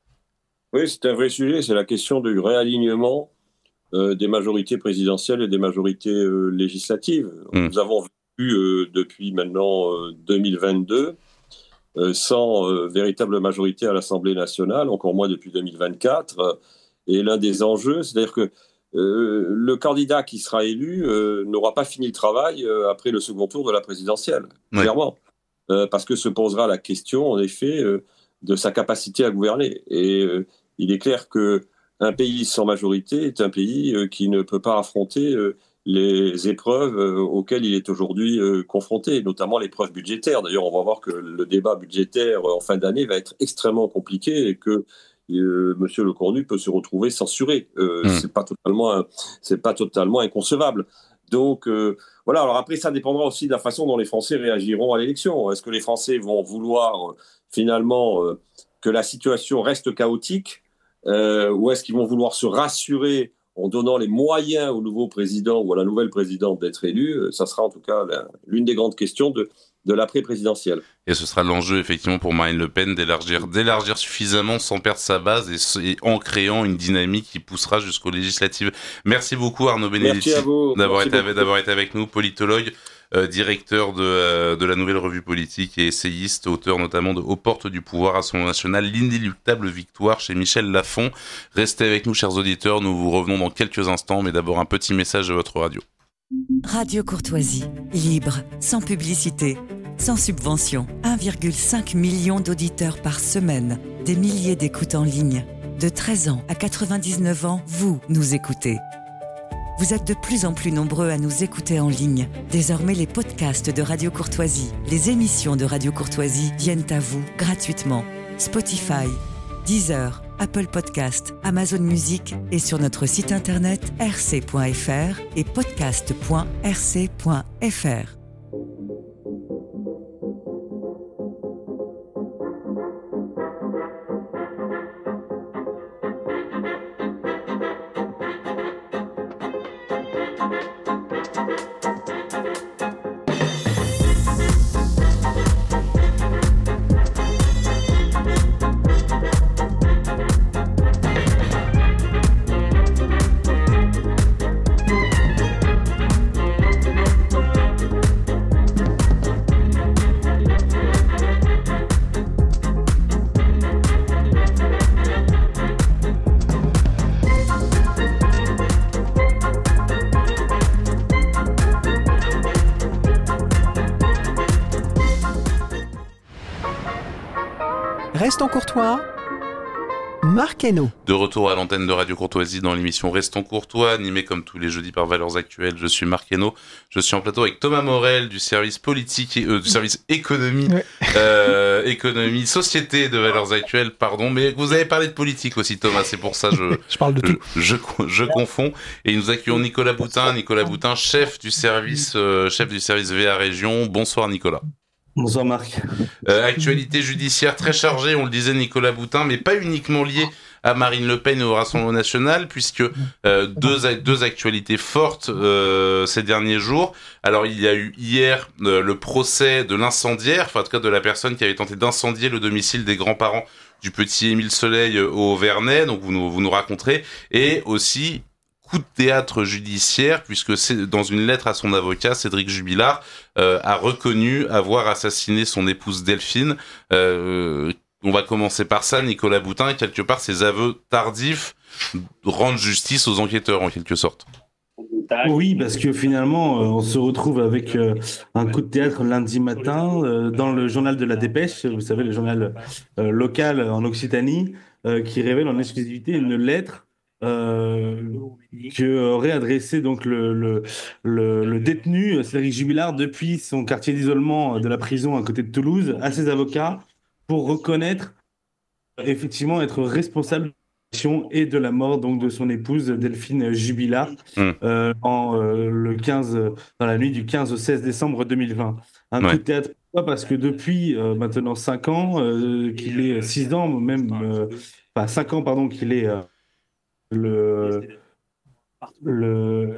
Oui, c'est un vrai sujet, c'est la question du réalignement Euh, des majorités présidentielles et des majorités euh, législatives. Mmh. Nous avons vu euh, depuis maintenant euh, deux mille vingt-deux, euh, sans euh, véritable majorité à l'Assemblée nationale, encore moins depuis deux mille vingt-quatre. Euh, et l'un des enjeux, c'est-à-dire que euh, le candidat qui sera élu euh, n'aura pas fini le travail euh, après le second tour de la présidentielle, oui. clairement. Euh, parce que se posera la question, en effet, euh, de sa capacité à gouverner. Et euh, il est clair que un pays sans majorité est un pays euh, qui ne peut pas affronter euh, les épreuves euh, auxquelles il est aujourd'hui euh, confronté, notamment l'épreuve budgétaire. D'ailleurs, on va voir que le débat budgétaire euh, en fin d'année va être extrêmement compliqué et que euh, Monsieur Lecornu peut se retrouver censuré. Euh, mmh. C'est pas totalement, c'est pas totalement inconcevable. Donc euh, voilà. Alors après, ça dépendra aussi de la façon dont les Français réagiront à l'élection. Est-ce que les Français vont vouloir euh, finalement euh, que la situation reste chaotique? Euh, ou est-ce qu'ils vont vouloir se rassurer en donnant les moyens au nouveau président ou à la nouvelle présidente d'être élu? Ça sera en tout cas la, l'une des grandes questions de, de l'après-présidentielle. Et ce sera l'enjeu effectivement pour Marine Le Pen d'élargir, d'élargir suffisamment sans perdre sa base et, et en créant une dynamique qui poussera jusqu'aux législatives. Merci beaucoup Arnaud Benedetti d'avoir été, avec, d'avoir été avec nous, politologue. Euh, directeur de, euh, de la Nouvelle Revue Politique et essayiste, auteur notamment de Aux portes du pouvoir, Rassemblement national, l'inéluctable victoire chez Michel Lafon. Restez avec nous, chers auditeurs, nous vous revenons dans quelques instants, mais d'abord un petit message de votre radio. Radio Courtoisie, libre, sans publicité, sans subvention. un virgule cinq million d'auditeurs par semaine, des milliers d'écoutes en ligne. De treize ans à quatre-vingt-dix-neuf ans, vous nous écoutez. Vous êtes de plus en plus nombreux à nous écouter en ligne. Désormais, les podcasts de Radio Courtoisie, les émissions de Radio Courtoisie viennent à vous gratuitement. Spotify, Deezer, Apple Podcast, Amazon Music et sur notre site internet r c point f r et podcast point r c point f r. Restons courtois, Marc Hainaut. De retour à l'antenne de Radio Courtoisie dans l'émission Restons courtois, animée comme tous les jeudis par Valeurs Actuelles. Je suis Marc Hainaut. Je suis en plateau avec Thomas Morel du service politique et euh, du service économie, ouais. euh, économie, société de Valeurs Actuelles, pardon. Mais vous avez parlé de politique aussi, Thomas. C'est pour ça je je parle de tout. Je, je, je confonds. Et nous accueillons Nicolas Boutin. Nicolas Boutin, chef du service, euh, chef du service V A Région. Bonsoir Nicolas. Bonsoir Marc. Euh, actualité judiciaire très chargée, on le disait Nicolas Boutin, mais pas uniquement liée à Marine Le Pen et au Rassemblement National, puisque euh, deux, deux actualités fortes euh, ces derniers jours. Alors, il y a eu hier euh, le procès de l'incendiaire, enfin en tout cas de la personne qui avait tenté d'incendier le domicile des grands-parents du petit Émile Soleil au Vernet, donc vous nous, vous nous raconterez, et aussi coup de théâtre judiciaire, puisque c'est dans une lettre à son avocat, Cédric Jubilard euh, a reconnu avoir assassiné son épouse Delphine. Euh, on va commencer par ça, Nicolas Boutin, quelque part ses aveux tardifs rendent justice aux enquêteurs en quelque sorte. Oui, parce que finalement, euh, on se retrouve avec euh, un coup de théâtre lundi matin euh, dans le journal de La Dépêche, vous savez, le journal euh, local en Occitanie, euh, qui révèle en exclusivité une lettre euh, que aurait adressé donc le, le, le, le détenu Cédric Jubilard depuis son quartier d'isolement de la prison à côté de Toulouse à ses avocats pour reconnaître effectivement être responsable et de la mort donc de son épouse Delphine Jubilard mmh. euh, en euh, le quinze dans la nuit du quinze au seize décembre deux mille vingt. Un ouais. coup de théâtre, pourquoi ? Parce que depuis euh, maintenant cinq ans, euh, qu'il est six ans même, euh, enfin cinq ans pardon qu'il est euh, le le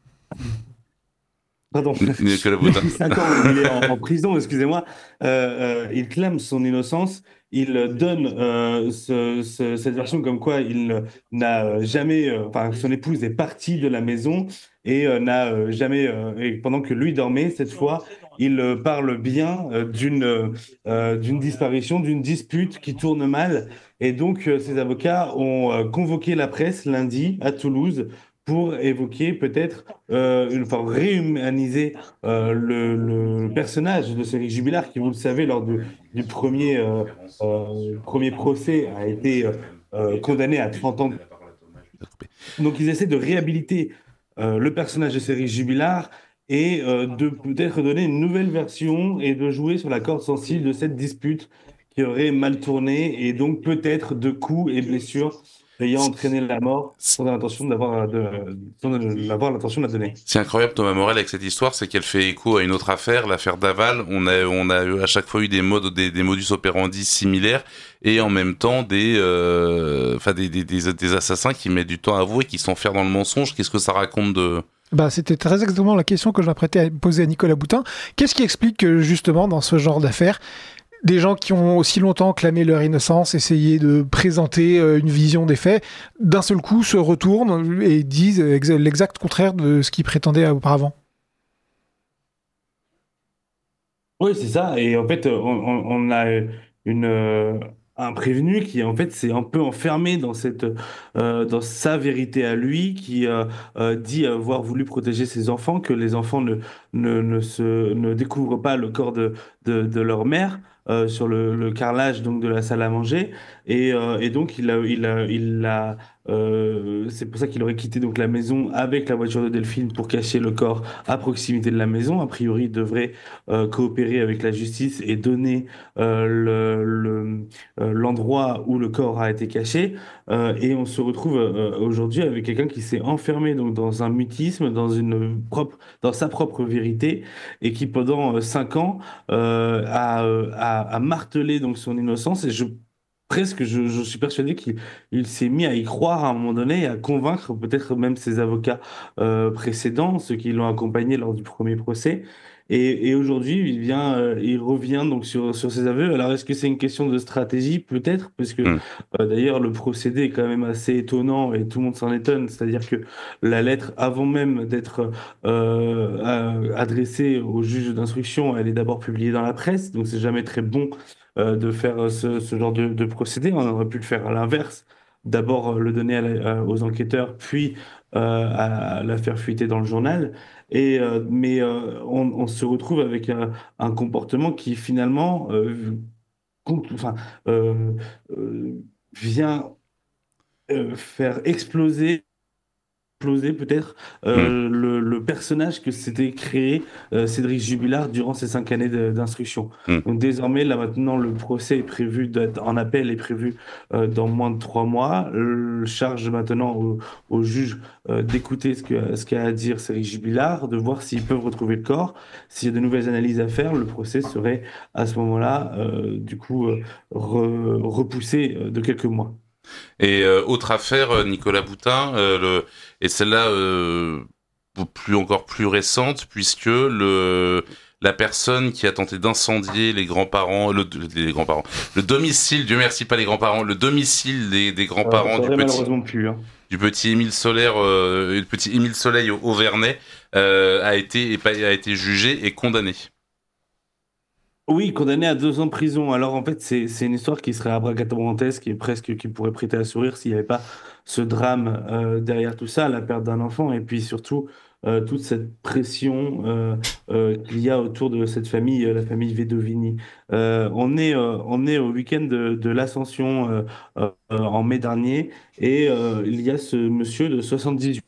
Pardon. cinq ans, il est en, en prison, excusez-moi. Euh, euh, il clame son innocence. Il donne euh, ce, ce, cette version comme quoi il n'a jamais, euh, enfin, son épouse est partie de la maison et euh, n'a euh, jamais, euh, et pendant que lui dormait, cette fois, il euh, parle bien euh, d'une euh, d'une disparition, d'une dispute qui tourne mal. Et donc, euh, ses avocats ont euh, convoqué la presse lundi à Toulouse pour évoquer peut-être, euh, une, enfin réhumaniser euh, le, le personnage de Cédric Jubilard, qui, vous le savez, lors du, du premier, euh, euh, premier procès, a été euh, condamné à trente ans. Donc ils essaient de réhabiliter euh, le personnage de Cédric Jubilard et euh, de peut-être donner une nouvelle version et de jouer sur la corde sensible de cette dispute qui aurait mal tourné et donc peut-être de coups et blessures ayant entraîné la mort sans l'intention d'avoir de, sans avoir l'intention de la donner. C'est incroyable, Thomas Morel, avec cette histoire, c'est qu'elle fait écho à une autre affaire, l'affaire Daval. On a, on a à chaque fois eu des modes, des, des modus operandi similaires et en même temps des, euh, enfin des, des, des, des assassins qui mettent du temps à avouer, qui s'enferment dans le mensonge. Qu'est-ce que ça raconte de... Bah, c'était très exactement la question que je m'apprêtais à poser à Nicolas Boutin. Qu'est-ce qui explique que, justement, dans ce genre d'affaires, des gens qui ont aussi longtemps clamé leur innocence, essayé de présenter une vision des faits, d'un seul coup se retournent et disent l'exact contraire de ce qu'ils prétendaient auparavant? Oui, c'est ça. Et en fait, on, on a une, un prévenu qui, en fait, s'est un peu enfermé dans, cette, euh, dans sa vérité à lui, qui euh, euh, dit avoir voulu protéger ses enfants, que les enfants ne, ne, ne, se, ne découvrent pas le corps de, de, de leur mère. Euh, sur le, le carrelage donc de la salle à manger et, euh, et donc il a il a il a euh, c'est pour ça qu'il aurait quitté donc la maison avec la voiture de Delphine pour cacher le corps à proximité de la maison. A priori, il devrait euh, coopérer avec la justice et donner euh, le, le euh, l'endroit où le corps a été caché euh, et on se retrouve euh, aujourd'hui avec quelqu'un qui s'est enfermé donc dans un mutisme, dans une propre dans sa propre vérité et qui pendant euh, cinq ans euh, a, a à marteler donc son innocence et je presque je, je suis persuadé qu'il il s'est mis à y croire à un moment donné et à convaincre peut-être même ses avocats euh, précédents, ceux qui l'ont accompagné lors du premier procès. Et, et aujourd'hui, il vient, euh, il revient donc sur sur ses aveux. Alors, est-ce que c'est une question de stratégie? Peut-être, parce que mmh. euh, d'ailleurs le procédé est quand même assez étonnant et tout le monde s'en étonne. C'est-à-dire que la lettre, avant même d'être euh, adressée au juge d'instruction, elle est d'abord publiée dans la presse. Donc, c'est jamais très bon euh, de faire ce, ce genre de, de procédé. On aurait pu le faire à l'inverse. D'abord euh, le donner à la, à, aux enquêteurs, puis euh, à, à la faire fuiter dans le journal. Et, euh, mais euh, on, on se retrouve avec un, un comportement qui finalement euh, compte, enfin, euh, euh, vient euh, faire exploser exploser peut-être euh, mmh. le, le personnage que s'était créé euh, Cédric Jubilard durant ces cinq années de, d'instruction. Mmh. Donc désormais, là maintenant, le procès est prévu d'être en appel est prévu euh, dans moins de trois mois. Le charge maintenant au, au juge euh, d'écouter ce que ce qu'a à dire Cédric Jubilard, de voir s'ils peuvent retrouver le corps. S'il y a de nouvelles analyses à faire, le procès serait à ce moment-là, euh, du coup, euh, re, repoussé de quelques mois. Et euh, autre affaire, euh, Nicolas Boutin, euh, le, et celle-là euh, plus encore plus récente, puisque le la personne qui a tenté d'incendier les grands-parents, le, les grands-parents, le domicile, Dieu merci pas les grands-parents, le domicile des, des grands-parents Euh, du petit, malheureusement plus. Hein. du petit Émile Solaire, euh, le petit Émile Soleil au, au Vernet, euh, a été a été jugé et condamné. Oui, condamné à deux ans de prison. Alors en fait, c'est c'est une histoire qui serait abracadabrantesque, qui est presque qui pourrait prêter à sourire s'il n'y avait pas ce drame euh, derrière tout ça, la perte d'un enfant, et puis surtout euh, toute cette pression euh, euh, qu'il y a autour de cette famille, euh, la famille Vedovini. Euh, on est euh, on est au week-end de, de l'Ascension euh, euh, en mai dernier, et euh, il y a ce monsieur de soixante-dix-huit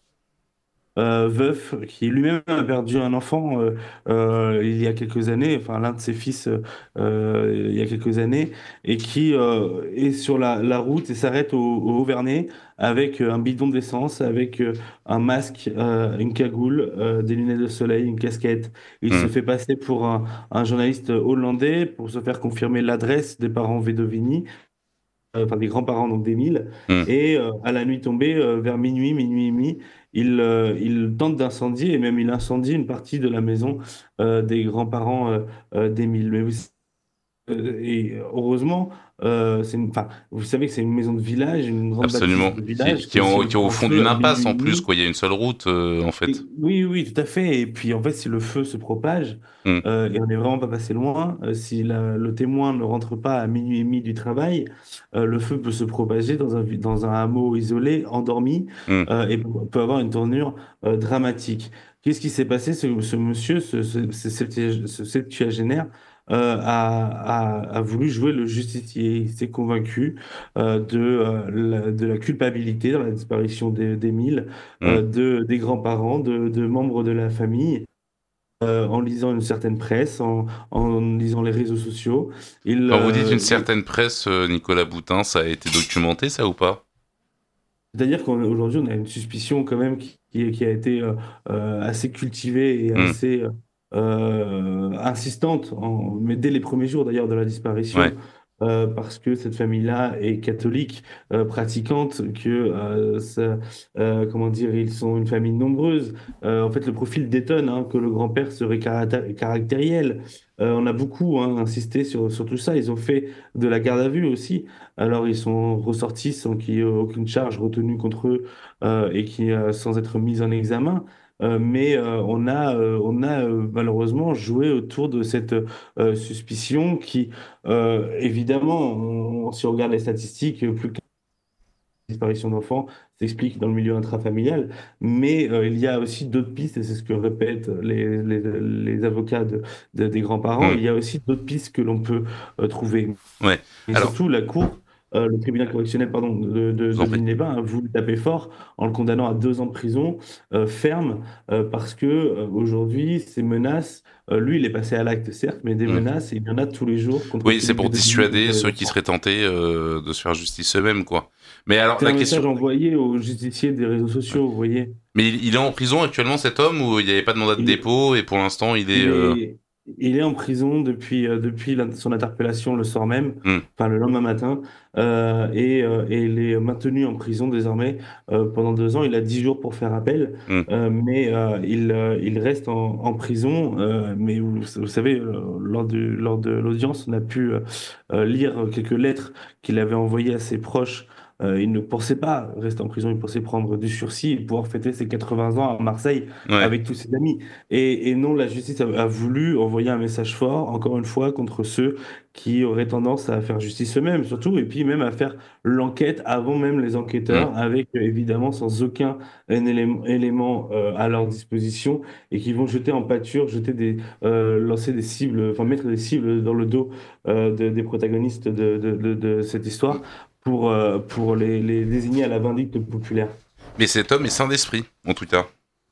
euh, veuf, qui lui-même a perdu un enfant euh, euh, il y a quelques années, enfin l'un de ses fils euh, il y a quelques années, et qui euh, est sur la, la route et s'arrête au, au Haut-Vernay avec un bidon d'essence, avec euh, un masque, euh, une cagoule, euh, des lunettes de soleil, une casquette. Il Mmh. se fait passer pour un, un journaliste hollandais pour se faire confirmer l'adresse des parents Vedovini, euh, enfin des grands-parents donc d'Émile, Mmh. et euh, à la nuit tombée, euh, vers minuit, minuit et demi, il, euh, il tente d'incendier, et même il incendie une partie de la maison euh, des grands-parents euh, euh, d'Émile. Mais vous, euh, et heureusement, euh, c'est une, enfin, vous savez que c'est une maison de village, une grande Absolument. bâtisse de Qui, village qui, est en- se qui est au prend fond feu d'une à impasse minuit en et plus, demi. quoi. Il y a une seule route, euh, en fait. Et- Oui, oui, tout à fait. Et puis, en fait, si le feu se propage, Mm. euh, et on n'est vraiment pas passé loin, euh, si la- le témoin ne rentre pas à minuit et demi du travail, euh, le feu peut se propager dans un, vi- dans un hameau isolé, endormi, Mm. euh, et peut, peut avoir une tournure euh, dramatique. Qu'est-ce qui s'est passé? Ce, ce monsieur, ce, ce, ce septuag- ce septuagénaire, euh, a, a, a voulu jouer le justicier. Il s'est convaincu euh, de, euh, la, de la culpabilité dans la disparition d'É- d'Émile, Mm. euh, de, des grands-parents, de, de membres de la famille, euh, en lisant une certaine presse, en, en lisant les réseaux sociaux. Il, Quand vous dites euh, une certaine presse, euh, Nicolas Boutin, ça a été documenté, ça, ou pas? C'est-à-dire qu'aujourd'hui, on a une suspicion quand même qui, qui, qui a été euh, euh, assez cultivée et Mm. assez euh, insistante, en- mais dès les premiers jours d'ailleurs de la disparition, Ouais. euh, parce que cette famille-là est catholique, euh, pratiquante, que euh, ça, euh, comment dire, ils sont une famille nombreuse. Euh, en fait, le profil détonne, hein, que le grand-père serait caracté- caractériel. Euh, on a beaucoup hein, insisté sur, sur tout ça. Ils ont fait de la garde à vue aussi. Alors, ils sont ressortis sans qu'il y ait aucune charge retenue contre eux euh, et qui, euh, sans être mis en examen. Euh, mais euh, on a, euh, on a euh, malheureusement joué autour de cette euh, suspicion qui, euh, évidemment, on- si on regarde les statistiques, plus que la disparition d'enfants s'explique dans le milieu intrafamilial, mais euh, il y a aussi d'autres pistes, et c'est ce que répètent les, les, les avocats de, de- des grands-parents, Mm. il y a aussi d'autres pistes que l'on peut euh, trouver. Ouais. Et Alors, surtout, la Cour, euh, le tribunal correctionnel pardon, de, de, je vous de en prie. Digne-les-Bains a voulu taper fort en le condamnant à deux ans de prison euh, ferme, euh, parce que euh, aujourd'hui, ces menaces, euh, lui, il est passé à l'acte, certes, mais des Mm. menaces, il y en a tous les jours contre Oui, c'est Philippe pour Vedovini, dissuader contre les ceux qui enfants. seraient tentés euh, de se faire justice eux-mêmes, quoi. Mais alors, C'est la un question... message envoyé aux justiciers des réseaux sociaux, vous voyez. Mais il, il est en prison actuellement, cet homme, ou il n'y avait pas de mandat de Il, dépôt, et pour l'instant, il est... il euh, est, il est en prison depuis, euh, depuis la- son interpellation le soir même, mm. enfin le lendemain matin, euh, et, euh, et il est maintenu en prison désormais euh, pendant deux ans. Il a dix jours pour faire appel, Mm. euh, mais euh, il, euh, il reste en, en prison. Euh, mais vous, vous savez, euh, lors de, lors de l'audience, on a pu euh, euh, lire quelques lettres qu'il avait envoyées à ses proches. Euh, il ne pensait pas rester en prison, il pensait prendre du sursis et pouvoir fêter ses quatre-vingts ans à Marseille Ouais. avec tous ses amis. Et, et non, la justice a, a voulu envoyer un message fort, encore une fois, contre ceux qui auraient tendance à faire justice eux-mêmes, surtout, et puis même à faire l'enquête avant même les enquêteurs, Mm. avec euh, évidemment sans aucun élément, élément euh, à leur disposition, et qui vont jeter en pâture, jeter des, euh, lancer des cibles, enfin mettre des cibles dans le dos euh, de- des protagonistes de, de, de, de cette histoire pour, euh, pour les, les désigner à la vindicte populaire. Mais cet homme est sain d'esprit, en tout cas.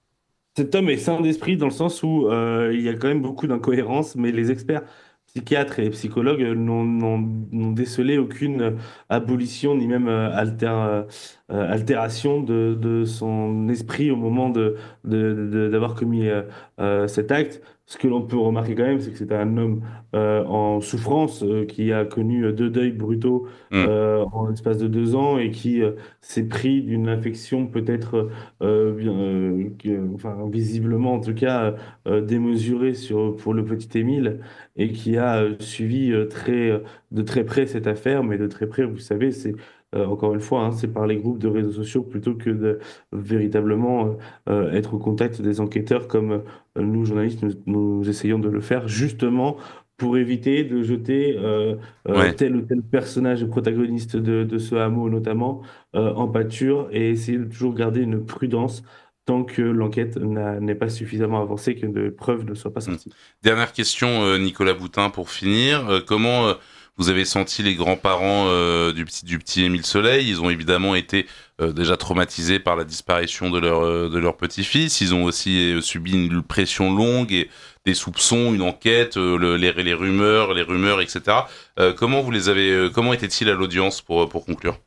Cet homme est sain d'esprit dans le sens où euh, il y a quand même beaucoup d'incohérences, mais les experts psychiatres et psychologues n'ont n'ont- n'ont décelé aucune abolition ni même euh, alter, euh, euh, altération de, de son esprit au moment de, de, de- d'avoir commis euh, euh, cet acte. Ce que l'on peut remarquer quand même, c'est que c'est un homme euh, en souffrance euh, qui a connu deux deuils brutaux euh, en l'espace de deux ans et qui euh, s'est pris d'une infection peut-être, euh, bien, euh, que- enfin visiblement en tout cas euh, démesurée sur, pour le petit Émile et qui a euh, suivi euh, très, euh, de très près cette affaire, mais de très près, vous savez, c'est euh, encore une fois, hein, c'est par les groupes de réseaux sociaux plutôt que de véritablement euh, euh, être au contact des enquêteurs comme euh, nous, journalistes, nous, nous essayons de le faire justement pour éviter de jeter euh, euh, Ouais. tel ou tel personnage protagoniste de, de ce hameau notamment euh, en pâture et essayer de toujours garder une prudence tant que l'enquête n'a- n'est pas suffisamment avancée, que de preuves ne soient pas sorties. Dernière question, euh, Nicolas Boutin, pour finir. Euh, comment euh, vous avez senti les grands-parents euh, du petit du petit Émile Soleil? Ils ont évidemment été euh, déjà traumatisés par la disparition de leur euh, de leur petit-fils. Ils ont aussi euh, subi une pression longue et des soupçons, une enquête, euh, le- les les rumeurs, les rumeurs, et cetera. Euh, comment vous les avez euh, Comment étaient-ils à l'audience pour pour conclure?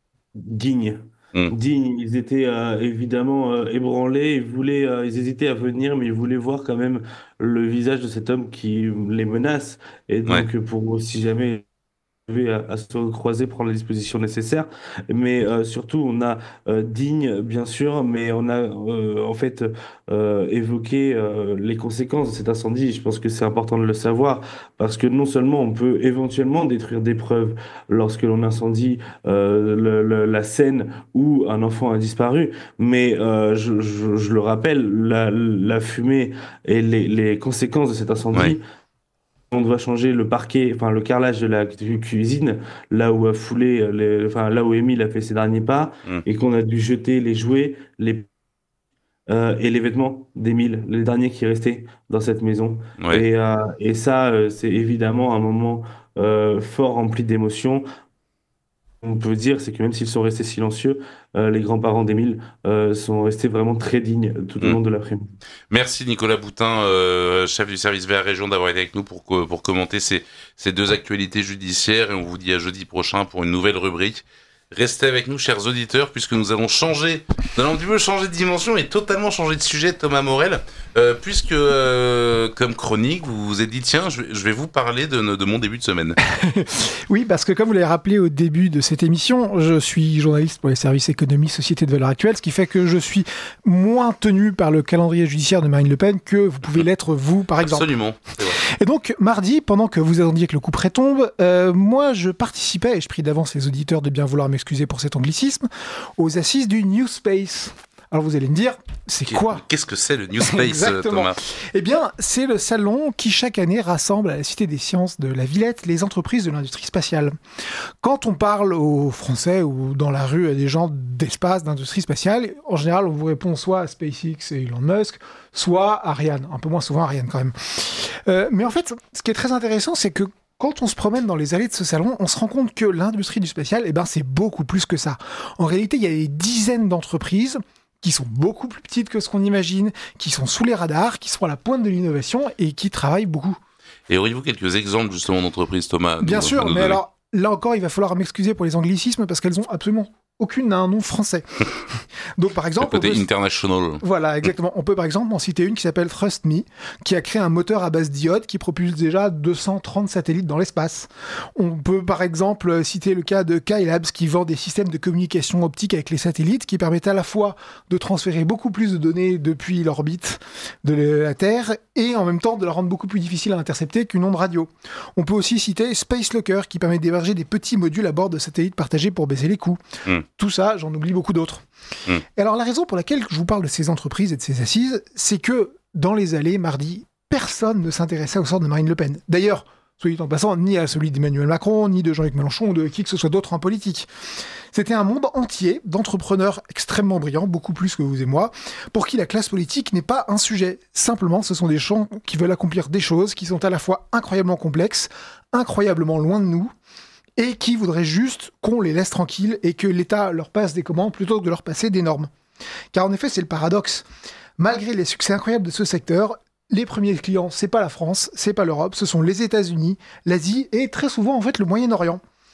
Dignes. Mm. Dignes, ils étaient euh, évidemment euh, ébranlés, ils voulaient, euh, ils hésitaient à venir, mais ils voulaient voir quand même le visage de cet homme qui les menace. Et donc, euh, pour si jamais à, à se croiser, prendre les dispositions nécessaires. Mais euh, surtout, on a euh, Digne, bien sûr, mais on a euh, en fait euh, évoqué euh, les conséquences de cet incendie. Je pense que c'est important de le savoir parce que non seulement on peut éventuellement détruire des preuves lorsque l'on incendie euh, le- le- la scène où un enfant a disparu, mais euh, je, je- je le rappelle, la, la fumée et les, les conséquences de cet incendie. On doit changer le parquet, enfin le carrelage de la cu- cuisine, là où a foulé, les, enfin là où Émile a fait ses derniers pas, et qu'on a dû jeter les jouets, les euh, et les vêtements d'Émile, les derniers qui restaient dans cette maison. Ouais. Et, euh, et ça, euh, c'est évidemment un moment euh, fort rempli d'émotions. On peut dire, c'est que même s'ils sont restés silencieux, euh, les grands-parents d'Émile euh, sont restés vraiment très dignes tout au Mm. long de l'après-midi. Merci Nicolas Boutin, euh, chef du service Vert Région, d'avoir été avec nous pour, co- pour commenter ces, ces deux actualités judiciaires. Et on vous dit à jeudi prochain pour une nouvelle rubrique. Restez avec nous, chers auditeurs, puisque nous allons changer, nous allons un petit peu changer de dimension et totalement changer de sujet, Thomas Morel, euh, puisque, euh, comme chronique, vous vous êtes dit, tiens, je vais, je vais vous parler de, de mon début de semaine. Oui, parce que comme vous l'avez rappelé au début de cette émission, je suis journaliste pour les services économie, société de valeurs actuelles, ce qui fait que je suis moins tenu par le calendrier judiciaire de Marine Le Pen que vous pouvez l'être vous, par exemple. Absolument, c'est vrai. Et donc, mardi, pendant que vous attendiez que le coup près tombe, euh, moi, je participais, et je prie d'avance les auditeurs de bien vouloir m'excuser pour cet anglicisme, aux assises du New Space. Alors vous allez me dire, c'est quoi ? Qu'est-ce que c'est le New Space, Exactement. Thomas ? Eh bien, c'est le salon qui chaque année rassemble à la Cité des Sciences de la Villette les entreprises de l'industrie spatiale. Quand on parle aux Français ou dans la rue à des gens d'espace, d'industrie spatiale, en général, on vous répond soit à SpaceX et Elon Musk, soit Ariane. Un peu moins souvent Ariane quand même. Euh, mais en fait, ce qui est très intéressant, c'est que quand on se promène dans les allées de ce salon, on se rend compte que l'industrie du spatial, eh ben, c'est beaucoup plus que ça. En réalité, il y a des dizaines d'entreprises qui sont beaucoup plus petites que ce qu'on imagine, qui sont sous les radars, qui sont à la pointe de l'innovation et qui travaillent beaucoup. Et auriez-vous quelques exemples justement d'entreprises, Thomas ? Bien nous- sûr, nous mais donner alors, là encore, il va falloir m'excuser pour les anglicismes parce qu'elles ont absolument aucune n'a un nom français. Donc par exemple, le côté on peut... international. Voilà, exactement. On peut par exemple en citer une qui s'appelle Trust Me, qui a créé un moteur à base d'iode qui propulse déjà deux cent trente satellites dans l'espace. On peut par exemple citer le cas de Skylabs qui vend des systèmes de communication optique avec les satellites qui permettent à la fois de transférer beaucoup plus de données depuis l'orbite de la Terre et en même temps de la rendre beaucoup plus difficile à intercepter qu'une onde radio. On peut aussi citer Space Locker qui permet d'héberger des petits modules à bord de satellites partagés pour baisser les coûts. Mm. Tout ça, j'en oublie beaucoup d'autres. Mm. Et alors la raison pour laquelle je vous parle de ces entreprises et de ces assises, c'est que dans les allées, mardi, personne ne s'intéressait au sort de Marine Le Pen. D'ailleurs, soit dit en passant, ni à celui d'Emmanuel Macron, ni de Jean-Luc Mélenchon, ou de qui que ce soit d'autre en politique. C'était un monde entier d'entrepreneurs extrêmement brillants, beaucoup plus que vous et moi, pour qui la classe politique n'est pas un sujet. Simplement, ce sont des gens qui veulent accomplir des choses qui sont à la fois incroyablement complexes, incroyablement loin de nous, et qui voudraient juste qu'on les laisse tranquilles et que l'État leur passe des commandes plutôt que de leur passer des normes. Car en effet, c'est le paradoxe. Malgré les succès incroyables de ce secteur, les premiers clients, c'est pas la France, c'est pas l'Europe, ce sont les États-Unis, l'Asie et très souvent en fait le Moyen-Orient.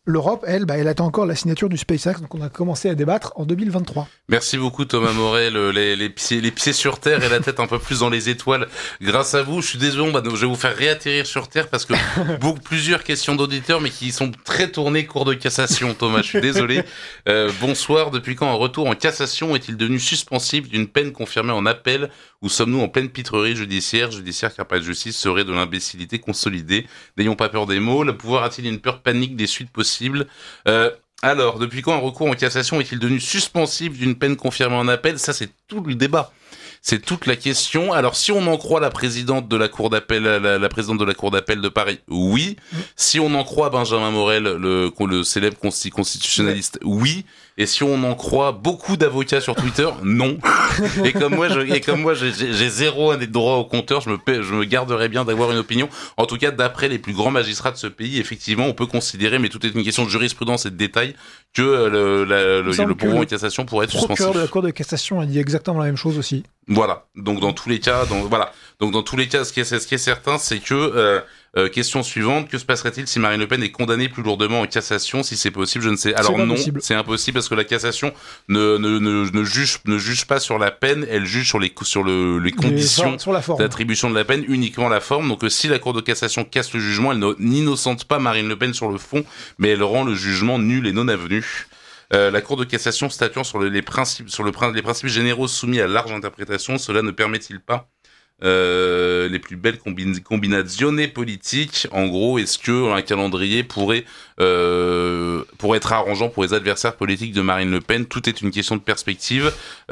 L'Europe, elle, bah, elle attend encore la signature du SpaceX, donc on a commencé à débattre en deux mille vingt-trois. Merci beaucoup Thomas Morel, les, les, pieds, les pieds sur terre et la tête un peu plus dans les étoiles grâce à vous. Je suis désolé, bah, je vais vous faire réatterrir sur terre parce que beaucoup, plusieurs questions d'auditeurs mais qui sont très tournées cours de cassation, Thomas, je suis désolé. Euh, bonsoir, depuis quand un retour en cassation est-il devenu suspensible d'une peine confirmée en appel ou sommes-nous en pleine pitrerie judiciaire, judiciaire car pas de justice serait de l'imbécilité consolidée. N'ayons pas peur des mots, le pouvoir a-t-il une peur panique des suites possibles? euh, Alors, depuis quand un recours en cassation est-il devenu suspensible d'une peine confirmée en appel? Ça, c'est tout le débat. C'est toute la question. Alors, si on en croit la présidente de la cour d'appel, la, la présidente de la cour d'appel de Paris, oui. Mmh. Si on en croit Benjamin Morel, le, le célèbre constitutionnaliste, oui. Et si on en croit beaucoup d'avocats sur Twitter, non. Et comme moi, je, et comme moi, j'ai, j'ai zéro droit au compteur, je me, je me garderais bien d'avoir une opinion. En tout cas, d'après les plus grands magistrats de ce pays, effectivement, on peut considérer, mais tout est une question de jurisprudence et de détail, que le, la, le, le pourvoi en cassation pourrait être suspensif. Le procureur de la Cour de cassation a dit exactement la même chose aussi. Voilà. Donc dans tous les cas, donc voilà. Donc dans tous les cas, ce qui est, ce qui est certain, c'est que euh, euh, question suivante, que se passerait-il si Marine Le Pen est condamnée plus lourdement en cassation, si c'est possible, je ne sais. Alors non, possible. C'est impossible parce que la cassation ne ne ne, ne juge ne juge pas sur la peine, elle juge sur les sur le les conditions les, sur la forme. d'attribution de la peine, uniquement la forme. Donc si la Cour de cassation casse le jugement, elle n'innocente pas Marine Le Pen sur le fond, mais elle rend le jugement nul et non avenu. Euh, la Cour de cassation statuant sur le, les principes sur le, les principes généraux soumis à large interprétation, cela ne permet-il pas euh, les plus belles combin- combinazioni politiques? En gros, est-ce que un calendrier pourrait euh, pourrait être arrangeant pour les adversaires politiques de Marine Le Pen? Tout est une question de perspective.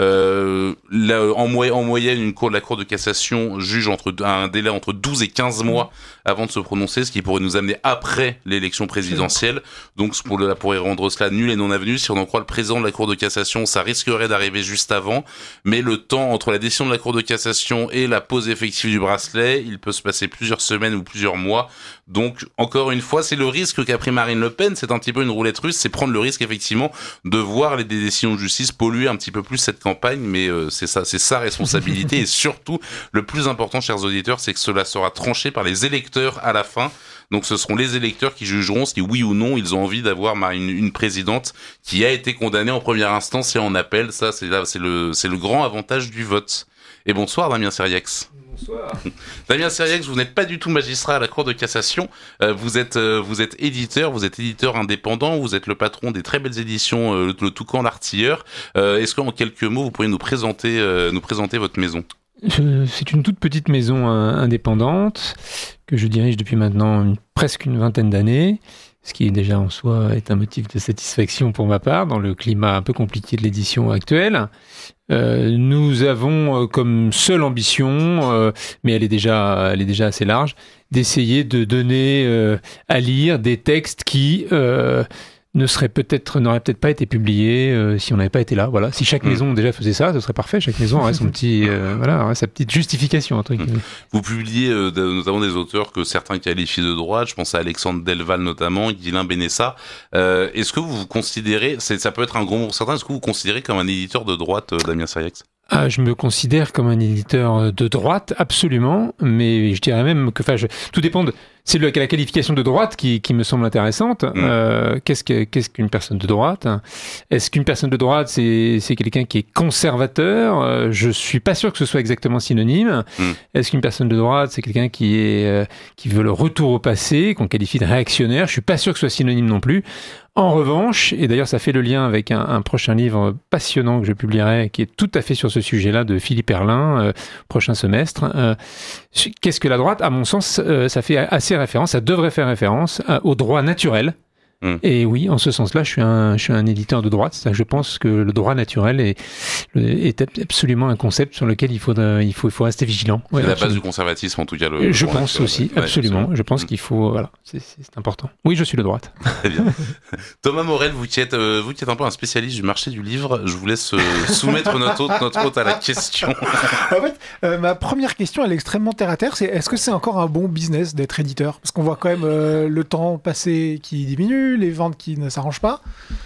Euh, là, en, mo- en moyenne, une cour, la Cour de cassation juge entre un délai entre douze et quinze mois avant de se prononcer, ce qui pourrait nous amener après l'élection présidentielle. Donc, pour le, pourrait rendre cela nul et non avenu. Si on en croit le président de la Cour de cassation, ça risquerait d'arriver juste avant. Mais le temps entre la décision de la Cour de cassation et la pose effective du bracelet, il peut se passer plusieurs semaines ou plusieurs mois. Donc, encore une fois, c'est le risque qu'a pris Marine Le Pen. C'est un petit peu une roulette russe. C'est prendre le risque, effectivement, de voir les décisions de justice polluer un petit peu plus cette campagne. Mais euh, c'est ça, c'est sa responsabilité. Et surtout, le plus important, chers auditeurs, c'est que cela sera tranché par les électeurs à la fin. Donc, ce seront les électeurs qui jugeront si oui ou non ils ont envie d'avoir une, une présidente qui a été condamnée en première instance et en appel. Ça, c'est là, c'est le, c'est le grand avantage du vote. Et bonsoir, Damien Serriax. Bonsoir. Damien Serriax, vous n'êtes pas du tout magistrat à la Cour de cassation. Euh, vous êtes, euh, vous êtes éditeur, vous êtes éditeur indépendant, vous êtes le patron des très belles éditions euh, le, le Toucan l'Artilleur. Euh, est-ce qu'en quelques mots, vous pourriez nous présenter, euh, nous présenter votre maison? Je, c'est une toute petite maison euh, indépendante que je dirige depuis maintenant une, presque une vingtaine d'années, ce qui déjà en soi est un motif de satisfaction pour ma part dans le climat un peu compliqué de l'édition actuelle. Euh, nous avons euh, comme seule ambition, euh, mais elle est déjà, elle est déjà assez large, d'essayer de donner euh, à lire des textes qui euh, ne serait peut-être, n'aurait peut-être pas été publié euh, si on n'avait pas été là. Voilà. Si chaque mmh. maison déjà faisait ça, ce serait parfait. Chaque maison aurait son petit, euh, voilà, aurait sa petite justification. Un truc. Mmh. Vous publiez euh, de, notamment des auteurs que certains qualifient de droite. Je pense à Alexandre Delval notamment, Guylain Benessa. Euh, est-ce que vous vous considérez, c'est, ça peut être un gros mot pour certains, est-ce que vous vous considérez comme un éditeur de droite, euh, Damien Serriax? Ah, je me considère comme un éditeur de droite, absolument, mais je dirais même que, enfin, je, tout dépend de, c'est le, la qualification de droite qui, qui me semble intéressante. Mmh. Euh, qu'est-ce que, qu'est-ce qu'une personne de droite? Est-ce qu'une personne de droite, c'est, c'est quelqu'un qui est conservateur? euh, Je suis pas sûr que ce soit exactement synonyme. Mmh. Est-ce qu'une personne de droite, c'est quelqu'un qui est, euh, qui veut le retour au passé, qu'on qualifie de réactionnaire? Je suis pas sûr que ce soit synonyme non plus. En revanche, et d'ailleurs ça fait le lien avec un, un prochain livre passionnant que je publierai, qui est tout à fait sur ce sujet-là, de Philippe Erlin, euh, prochain semestre. Euh, qu'est-ce que la droite? À mon sens, euh, ça fait assez référence, ça devrait faire référence euh, au droit naturel. Mmh. Et oui, en ce sens-là, je suis un, je suis un éditeur de droite. C'est-à-dire que je pense que le droit naturel est, est absolument un concept sur lequel il faut, il faut, il faut rester vigilant. C'est ouais, la base du conservatisme, en tout cas. Le, je le pense naturel. aussi, ouais, absolument. absolument. Je pense mmh. qu'il faut, voilà, c'est, c'est important. Oui, je suis de droite. Très bien. Thomas Morel, vous qui êtes, euh, vous qui êtes un peu un spécialiste du marché du livre, je vous laisse euh, soumettre notre hôte, notre hôte à la question. En fait, euh, ma première question, elle est extrêmement terre à terre. C'est est-ce que c'est encore un bon business d'être éditeur? Parce qu'on voit quand même euh, le temps passé qui diminue, les ventes qui ne s'arrange pas.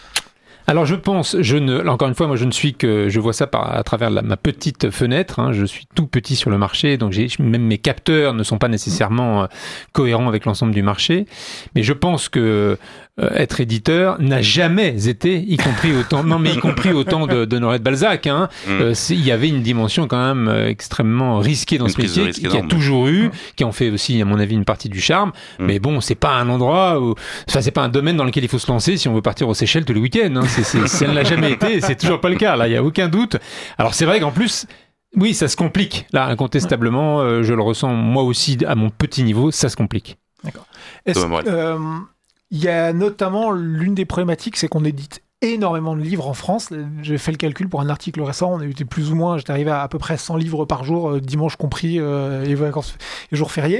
Alors je pense, je ne, encore une fois, moi je ne suis que, je vois ça par, à travers la, ma petite fenêtre, hein, je suis tout petit sur le marché, donc j'ai, même mes capteurs ne sont pas nécessairement euh, cohérents avec l'ensemble du marché, mais je pense que euh, être éditeur n'a jamais été, y compris autant, non mais y compris autant de, de Honoré de Balzac. Hein, mm. euh, il y avait une dimension quand même euh, extrêmement risquée dans une ce métier, qui énorme. a toujours eu, mm. qui en fait aussi, à mon avis, une partie du charme. Mm. Mais bon, c'est pas un endroit, où, enfin c'est pas un domaine dans lequel il faut se lancer si on veut partir aux Seychelles tous les week-ends. Hein. C'est, c'est, ça ne l'a jamais été, et c'est toujours pas le cas. Là, il y a aucun doute. Alors c'est vrai qu'en plus. Oui, ça se complique. Là, incontestablement, euh, je le ressens moi aussi à mon petit niveau, ça se complique. D'accord. Est-ce, euh, il y a notamment l'une des problématiques, c'est qu'on édite énormément de livres en France. J'ai fait le calcul pour un article récent, on était plus ou moins, j'étais arrivé à à peu près cent livres par jour, euh, dimanche compris, euh, et vacances et jours fériés.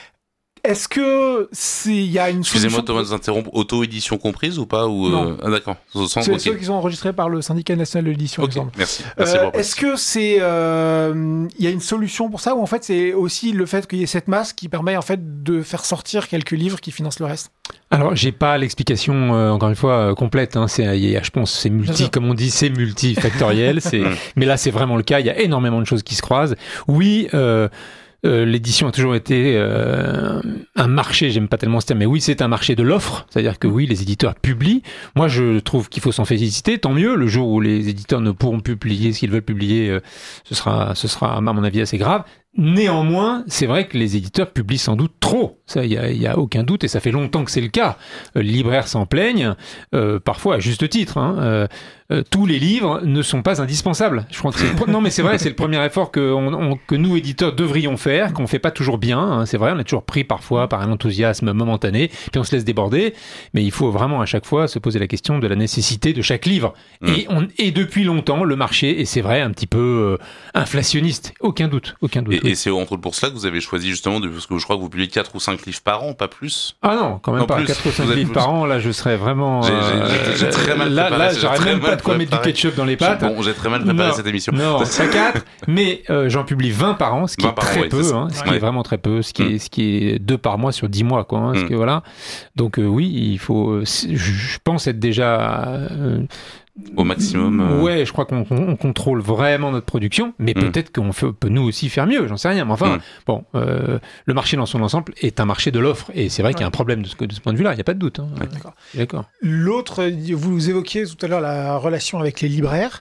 Est-ce que il y a une Excusez-moi solution Thomas de vous interrompre, auto-édition comprise ou pas ou Non. euh... Ah d'accord. C'est okay. Ceux qui sont enregistrés par le syndicat national de l'édition. Ok, merci. merci euh, est-ce que c'est, il euh, y a une solution pour ça ou en fait c'est aussi le fait qu'il y ait cette masse qui permet en fait de faire sortir quelques livres qui financent le reste? Alors, j'ai pas l'explication euh, encore une fois euh, complète. Hein, c'est, y a, je pense, c'est multi, comme on dit, c'est multifactoriel. c'est, mais là, c'est vraiment le cas. Il y a énormément de choses qui se croisent. Oui. Euh, Euh, l'édition a toujours été euh, un marché, j'aime pas tellement ce terme, mais oui, c'est un marché de l'offre, c'est-à-dire que oui, les éditeurs publient. Moi, je trouve qu'il faut s'en féliciter, tant mieux. Le jour où les éditeurs ne pourront plus publier ce qu'ils veulent publier, euh, ce sera, ce sera, à mon avis, assez grave. Néanmoins, c'est vrai que les éditeurs publient sans doute trop. Ça, il y a, y a aucun doute, et ça fait longtemps que c'est le cas. Euh, les libraires s'en plaignent, euh, parfois à juste titre. Hein. Euh, euh, tous les livres ne sont pas indispensables. Je crois que c'est le... non, mais c'est vrai, c'est le premier effort que, on, on, que nous éditeurs devrions faire, qu'on fait pas toujours bien. Hein. C'est vrai, on est toujours pris parfois par un enthousiasme momentané, puis on se laisse déborder. Mais il faut vraiment à chaque fois se poser la question de la nécessité de chaque livre. Mmh. Et, on, et depuis longtemps, le marché, et c'est vrai, un petit peu euh, inflationniste. Aucun doute, aucun doute. Et, oui. et c'est entre autres pour cela que vous avez choisi justement, de, parce que je crois que vous publiez quatre ou cinq livres par an, pas plus. Ah non, quand même non, pas. Plus, quatre ou cinq livres plus. Par an, là, je serais vraiment. J'ai, j'ai, j'ai très mal là, préparé. là, j'aurais même pas de quoi mettre du ketchup dans les pâtes. Bon, j'ai très mal préparé non, cette émission. Non, pas quatre, mais euh, j'en publie vingt par an, ce qui est très an, peu, oui, hein, ce qui ouais. est vraiment très peu, ce qui, mm. est, ce qui est deux par mois sur dix mois, quoi. Hein, mm. ce que, voilà. Donc euh, oui, il faut. Je pense être déjà. Euh, Au maximum. Euh... Ouais, je crois qu'on on contrôle vraiment notre production, mais mm. peut-être qu'on fait, peut nous aussi faire mieux, j'en sais rien. Mais enfin, mm. bon, euh, le marché dans son ensemble est un marché de l'offre, et c'est vrai ouais. qu'il y a un problème de ce, de ce point de vue-là, il n'y a pas de doute. Hein. Ouais. D'accord. D'accord. L'autre, vous évoquiez tout à l'heure la relation avec les libraires.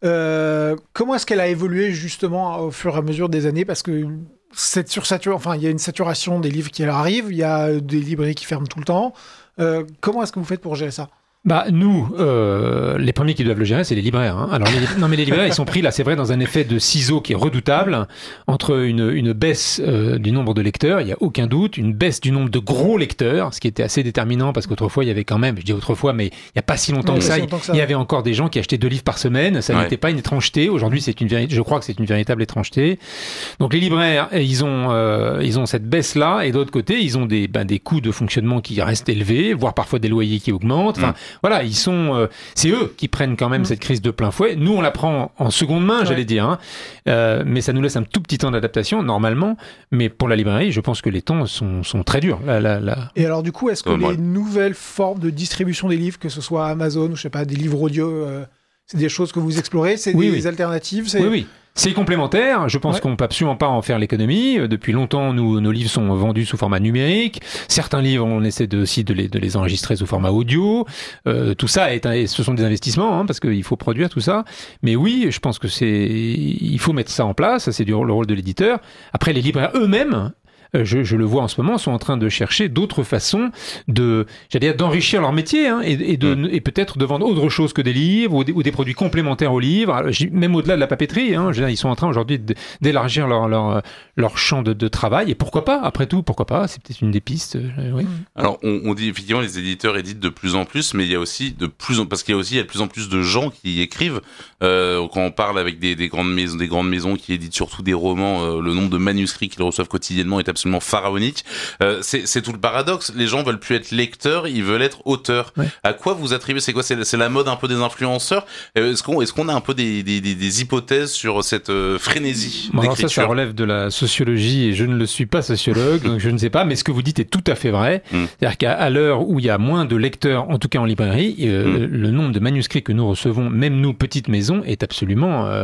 Euh, comment est-ce qu'elle a évolué justement au fur et à mesure des années? Parce que cette sursaturation, enfin, il y a une saturation des livres qui arrivent, il y a des librairies qui ferment tout le temps. Euh, comment est-ce que vous faites pour gérer ça? Bah nous, euh, les premiers qui doivent le gérer, c'est les libraires. Hein. Alors les, non mais les libraires, ils sont pris là, c'est vrai, dans un effet de ciseau qui est redoutable entre une, une baisse euh, du nombre de lecteurs, il y a aucun doute, une baisse du nombre de gros lecteurs, ce qui était assez déterminant parce qu'autrefois il y avait quand même, je dis autrefois, mais il y a pas si longtemps, oui, que, ça, longtemps que ça, il y avait encore des gens qui achetaient deux livres par semaine, ça ouais. n'était pas une étrangeté. Aujourd'hui, c'est une véritable, je crois que c'est une véritable étrangeté. Donc les libraires, ils ont, euh, ils ont cette baisse là, et d'autre côté, ils ont des, ben, des coûts de fonctionnement qui restent élevés, voire parfois des loyers qui augmentent. Enfin. Mmh. Voilà, ils sont, euh, c'est eux qui prennent quand même mmh. cette crise de plein fouet. Nous, on la prend en seconde main, ouais. j'allais dire, hein. euh, mais ça nous laisse un tout petit temps d'adaptation normalement. Mais pour la librairie, je pense que les temps sont, sont très durs. Là, là, là. Et alors, du coup, est-ce que oh, les moi. nouvelles formes de distribution des livres, que ce soit Amazon ou je sais pas, des livres audio, euh, c'est des choses que vous explorez, c'est oui, des oui. alternatives, c'est... Oui, oui. C'est complémentaire. Je pense ouais. qu'on ne peut absolument pas en faire l'économie. Depuis longtemps, nous, nos livres sont vendus sous format numérique. Certains livres, on essaie de, aussi de les, de les enregistrer sous format audio. Euh, tout ça, est un, ce sont des investissements, hein, parce qu'il faut produire tout ça. Mais oui, je pense que c'est, il faut mettre ça en place. C'est du, le rôle de l'éditeur. Après, les libraires eux-mêmes, Je, je le vois en ce moment, sont en train de chercher d'autres façons de, j'allais dire, d'enrichir leur métier, hein, et, et, de, mmh. et peut-être de vendre autre chose que des livres ou des, ou des produits complémentaires aux livres, même au-delà de la papeterie. Hein, ils sont en train aujourd'hui d'élargir leur, leur, leur champ de, de travail. Et pourquoi pas, après tout, pourquoi pas? C'est peut-être une des pistes. Euh, oui. Alors, on, on dit effectivement, les éditeurs éditent de plus en plus, mais il y a aussi de plus en, parce qu'il y a aussi il y a de plus en plus de gens qui écrivent. Euh, quand on parle avec des, des grandes maisons, des grandes maisons qui éditent surtout des romans, euh, le nombre de manuscrits qu'ils reçoivent quotidiennement est absolument pharaonique. Euh, c'est, c'est tout le paradoxe. Les gens veulent plus être lecteurs, ils veulent être auteurs. Ouais. À quoi vous attribuez? C'est quoi? C'est, c'est la mode un peu des influenceurs. Euh, est-ce qu'on, est-ce qu'on a un peu des, des, des, des hypothèses sur cette euh, frénésie bon, d'écriture? Alors ça, ça relève de la sociologie et je ne le suis pas sociologue, donc je ne sais pas. Mais ce que vous dites est tout à fait vrai. Mm. C'est-à-dire qu'à à l'heure où il y a moins de lecteurs, en tout cas en librairie, euh, mm. le nombre de manuscrits que nous recevons, même nous petites maisons, est absolument euh,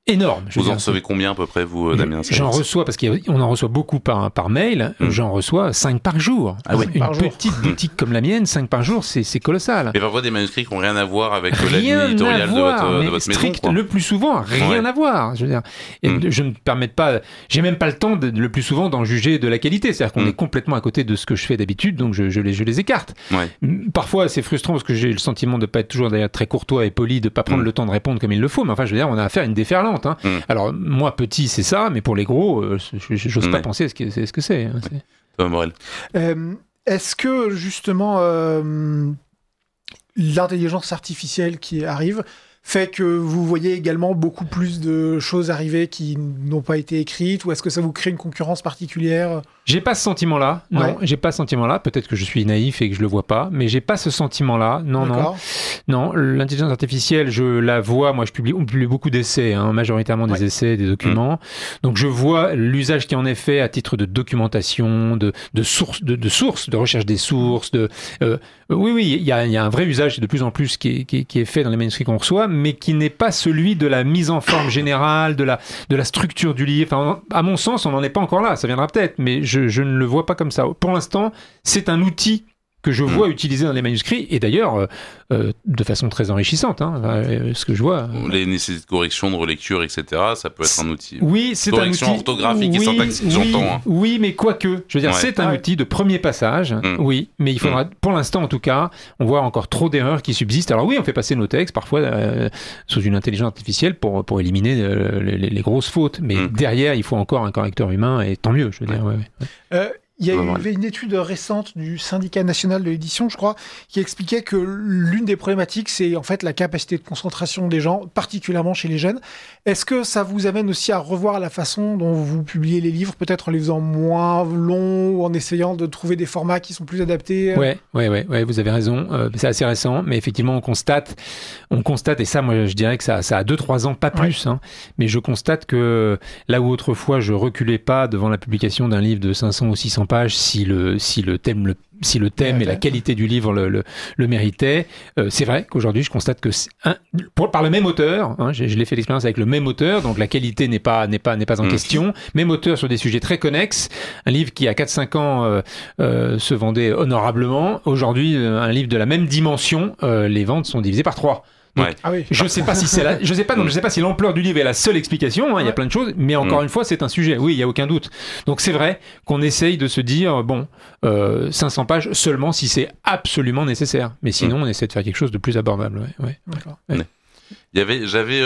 énorme. Vous en recevez combien à peu près, vous, Damien? J'en reçois, parce qu'on en reçoit beaucoup par, par mail, mmh. j'en reçois cinq par jour. Ah ouais. Une petite jour. Boutique comme la mienne, cinq par jour, c'est, c'est colossal. Mais parfois des manuscrits qui n'ont rien à voir avec la ligne éditoriale de votre, de votre strict, maison. Quoi. Le plus souvent, rien ouais. à voir. Je veux dire, et mmh. je ne me permets pas, j'ai même pas le temps de, le plus souvent d'en juger de la qualité. C'est-à-dire qu'on mmh. est complètement à côté de ce que je fais d'habitude, donc je, je, les, je les écarte. Ouais. Parfois, c'est frustrant parce que j'ai le sentiment de ne pas être toujours d'ailleurs très courtois et poli, de ne pas prendre mmh. le temps de répondre comme il le faut. Mais enfin, je veux dire, on a affaire à une déferlante. Hein. Mmh. Alors, moi, petit, c'est ça, mais pour les gros, euh, j'ose ouais. pas penser à ce que c'est. Ce que c'est, hein, c'est... Thomas Morel. Euh, est-ce que, justement, euh, l'intelligence artificielle qui arrive fait que vous voyez également beaucoup plus de choses arriver qui n'ont pas été écrites, ou est-ce que ça vous crée une concurrence particulière ? J'ai pas ce sentiment-là. Non, ouais. j'ai pas ce sentiment-là. Peut-être que je suis naïf et que je le vois pas, mais j'ai pas ce sentiment-là. Non, D'accord. non. Non, l'intelligence artificielle, je la vois. Moi, je publie, on publie beaucoup d'essais, hein, majoritairement des ouais. essais, des documents. Mmh. Donc, je vois l'usage qui en est fait à titre de documentation, de, de sources, de, de sources, de recherche des sources. De, euh, oui, oui, il y a, il y a un vrai usage de plus en plus qui est, qui est, qui est fait dans les manuscrits qu'on reçoit, mais qui n'est pas celui de la mise en forme générale, de la, de la structure du livre. Enfin, à mon sens, on n'en est pas encore là. Ça viendra peut-être, mais je, je ne le vois pas comme ça. Pour l'instant, c'est un outil que je vois mmh. utilisé dans les manuscrits, et d'ailleurs euh, euh, de façon très enrichissante, hein, euh, ce que je vois. Les nécessités de correction, de relecture, et cetera, ça peut être un outil. Oui, c'est un outil. Correction orthographique oui, et syntaxique, oui, j'entends. Hein. Oui, mais quoique, je veux dire, ouais. c'est un ouais. outil de premier passage, mmh. oui, mais il faudra, mmh. pour l'instant en tout cas, on voit encore trop d'erreurs qui subsistent. Alors oui, on fait passer nos textes parfois euh, sous une intelligence artificielle pour, pour éliminer euh, les, les grosses fautes, mais mmh. derrière, il faut encore un correcteur humain, et tant mieux, je veux dire. Ouais, ouais. Euh, Il y a eu une étude récente du syndicat national de l'édition, je crois, qui expliquait que l'une des problématiques, c'est en fait la capacité de concentration des gens, particulièrement chez les jeunes. Est-ce que ça vous amène aussi à revoir la façon dont vous publiez les livres, peut-être en les faisant moins longs ou en essayant de trouver des formats qui sont plus adaptés ? Ouais, ouais, ouais, ouais, vous avez raison. Euh, c'est assez récent, mais effectivement, on constate, on constate, et ça, moi, je dirais que ça, ça a deux, trois ans, pas plus, ouais. hein, mais je constate que là où autrefois je reculais pas devant la publication d'un livre de cinq cents ou six cents pages, si le, si le thème, le, si le thème ouais, et la qualité du livre le, le, le méritaient, euh, c'est vrai qu'aujourd'hui, je constate que c'est un, pour, par le même auteur, hein, je, je l'ai fait l'expérience avec le même auteur, donc la qualité n'est pas, n'est pas, n'est pas en mmh. question, même auteur sur des sujets très connexes, un livre qui, à quatre cinq ans, euh, euh, se vendait honorablement, aujourd'hui, un livre de la même dimension, euh, les ventes sont divisées par trois. Donc, ouais. ah oui. Je sais pas si c'est la, je sais pas, donc je sais pas si l'ampleur du livre est la seule explication. Hein, ouais. Il y a plein de choses, mais encore mmh. une fois, c'est un sujet. Oui, il y a aucun doute. Donc c'est vrai qu'on essaye de se dire bon, euh, cinq cents pages seulement si c'est absolument nécessaire. Mais sinon, mmh. on essaie de faire quelque chose de plus abordable. Ouais, ouais. D'accord. Ouais. Ouais. Il y avait, j'avais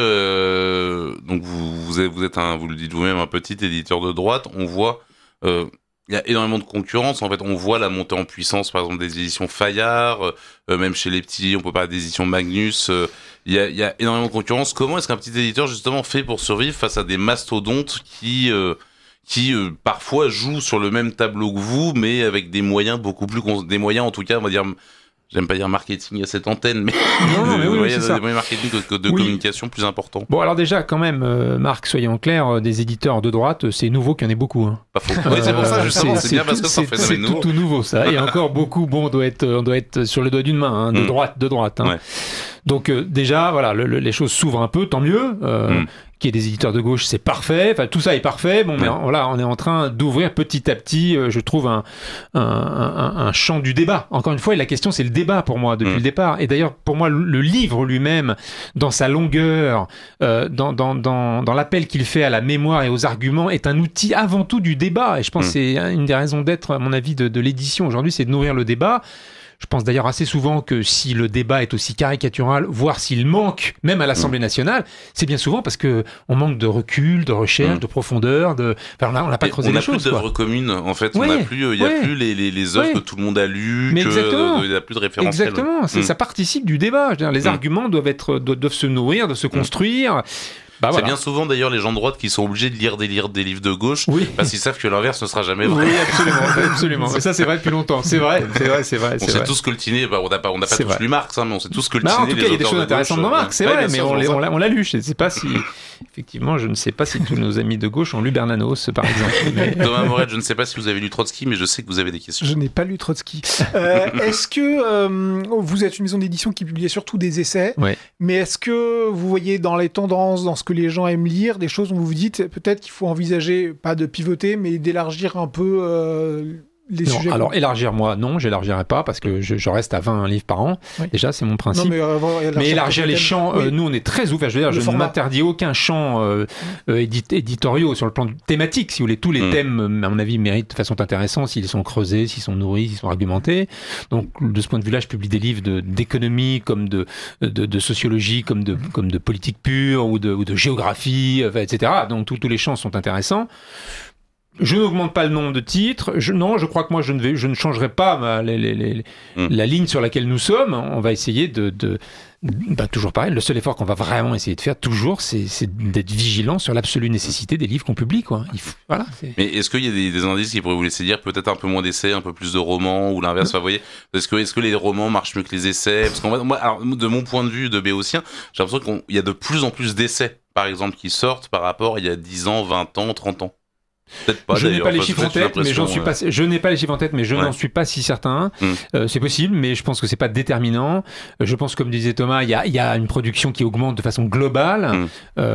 euh, donc vous, vous êtes, vous êtes un, vous le dites vous-même, un petit éditeur de droite. On voit. Euh, Il y a énormément de concurrence. En fait, on voit la montée en puissance, par exemple, des éditions Fayard, euh, même chez les petits, on peut parler des éditions Magnus. Euh, il y a, il y a énormément de concurrence. Comment est-ce qu'un petit éditeur, justement, fait pour survivre face à des mastodontes qui, euh, qui euh, parfois jouent sur le même tableau que vous, mais avec des moyens beaucoup plus, cons- des moyens, en tout cas, on va dire. J'aime pas dire marketing à cette antenne, mais, non, non, mais oui, oui, c'est des ça. moyens marketing de, de oui. communication plus importants. Bon, alors déjà, quand même, euh, Marc, soyons clairs, euh, des éditeurs de droite, c'est nouveau qu'il y en ait beaucoup. Hein. Pas faux. Oui, c'est pour ça, justement, c'est, c'est bien tout, parce que ça en fait c'est nouveau. C'est tout nouveau, ça. Et encore beaucoup, bon, on doit être, on doit être sur le doigt d'une main, hein, de mm. droite, de droite. Hein. Ouais. Donc, euh, déjà, voilà, le, le, les choses s'ouvrent un peu, tant mieux. Euh, mm. Qu'il y ait des éditeurs de gauche, c'est parfait. Enfin, tout ça est parfait. Bon, mais ouais. là, on est en train d'ouvrir petit à petit, euh, je trouve, un, un, un, un champ du débat. Encore une fois, et la question, c'est le débat pour moi depuis mmh. le départ. Et d'ailleurs, pour moi, le, le livre lui-même, dans sa longueur, euh, dans, dans, dans, dans l'appel qu'il fait à la mémoire et aux arguments, est un outil avant tout du débat. Et je pense mmh. que c'est une des raisons d'être, à mon avis, de, de l'édition aujourd'hui, c'est de nourrir le débat. Je pense d'ailleurs assez souvent que si le débat est aussi caricatural, voire s'il manque, même à l'Assemblée nationale, c'est bien souvent parce que on manque de recul, de recherche, mmh. de profondeur, de. Enfin, on n'a on n'a pas creusé les choses. On n'a plus d'œuvres communes, en fait. Ouais, on a plus, il n'y a ouais. plus les, les, les œuvres ouais. que tout le monde a lues, Mais que, exactement. il n'y a plus de référentiels. Exactement. Mmh. Ça participe du débat. Je veux dire, les mmh. arguments doivent être, doivent, doivent se nourrir, doivent se construire. Mmh. Bah c'est voilà. bien souvent d'ailleurs les gens de droite qui sont obligés de lire des, lire des livres de gauche oui. parce qu'ils savent que l'inverse ne sera jamais vrai. Oui, absolument, absolument. Mais ça c'est vrai depuis longtemps. C'est vrai, c'est vrai, c'est vrai. On s'est tous coltiné. Bah, on n'a pas, on n'a pas tous vrai. lu Marx, hein, mais on s'est tous coltiné. Bah, en tout cas, il y a des choses intéressantes dans Marx, c'est ouais, vrai, mais sûr, on, on, on, on l'a lu. Je ne sais pas si, effectivement, je ne sais pas si tous nos amis de gauche ont lu Bernanos, par exemple. Mais... Thomas Morel, je ne sais pas si vous avez lu Trotsky, mais je sais que vous avez des questions. Je n'ai pas lu Trotsky. Euh, est-ce que euh, vous êtes une maison d'édition qui publie surtout des essais, ouais. mais est-ce que vous voyez dans les tendances, dans ce que les gens aiment lire, des choses où vous vous dites peut-être qu'il faut envisager, pas de pivoter, mais d'élargir un peu euh, les non, sujets. Alors, élargir, moi, non, j'élargirai pas parce que je, je reste à vingt livres par an. Oui. Déjà, c'est mon principe. Non, mais, euh, élargir, mais élargir les champs, oui. euh, nous, on est très ouverts. Je veux dire, le je format. ne m'interdis aucun champ euh, euh, édit- éditoriaux sur le plan thématique. Si vous voulez, tous les mmh. thèmes, à mon avis, méritent de façon intéressante s'ils sont creusés, s'ils sont nourris, s'ils sont argumentés. Donc, de ce point de vue-là, je publie des livres de, d'économie, comme de, de, de sociologie, comme de, comme de politique pure ou de, ou de géographie, et cetera. Donc, tous, tous les champs sont intéressants. Je n'augmente pas le nombre de titres. Je, non, je crois que moi, je ne, vais, je ne changerai pas ma, les, les, les, mmh. la ligne sur laquelle nous sommes. On va essayer de... de bah, toujours pareil, le seul effort qu'on va vraiment essayer de faire, toujours, c'est, c'est d'être vigilant sur l'absolue nécessité des livres qu'on publie. Quoi. Il faut, voilà, c'est... Mais est-ce qu'il y a des, des indices qui pourraient vous laisser dire peut-être un peu moins d'essais, un peu plus de romans, ou l'inverse, mmh. enfin, vous voyez, est-ce que, est-ce que les romans marchent mieux que les essais? Parce qu'en fait, moi, alors, de mon point de vue de béotien, j'ai l'impression qu'il y a de plus en plus d'essais, par exemple, qui sortent par rapport à il y a dix ans, vingt ans, trente ans. Peut-être pas, je n'ai pas les enfin, chiffres en tête, mais j'en suis pas. Je n'ai pas les chiffres en tête, mais je ouais. n'en suis pas si certain. Mm. Euh, c'est possible, mais je pense que c'est pas déterminant. Je pense, comme disait Thomas, il y a, il y a une production qui augmente de façon globale. Mm.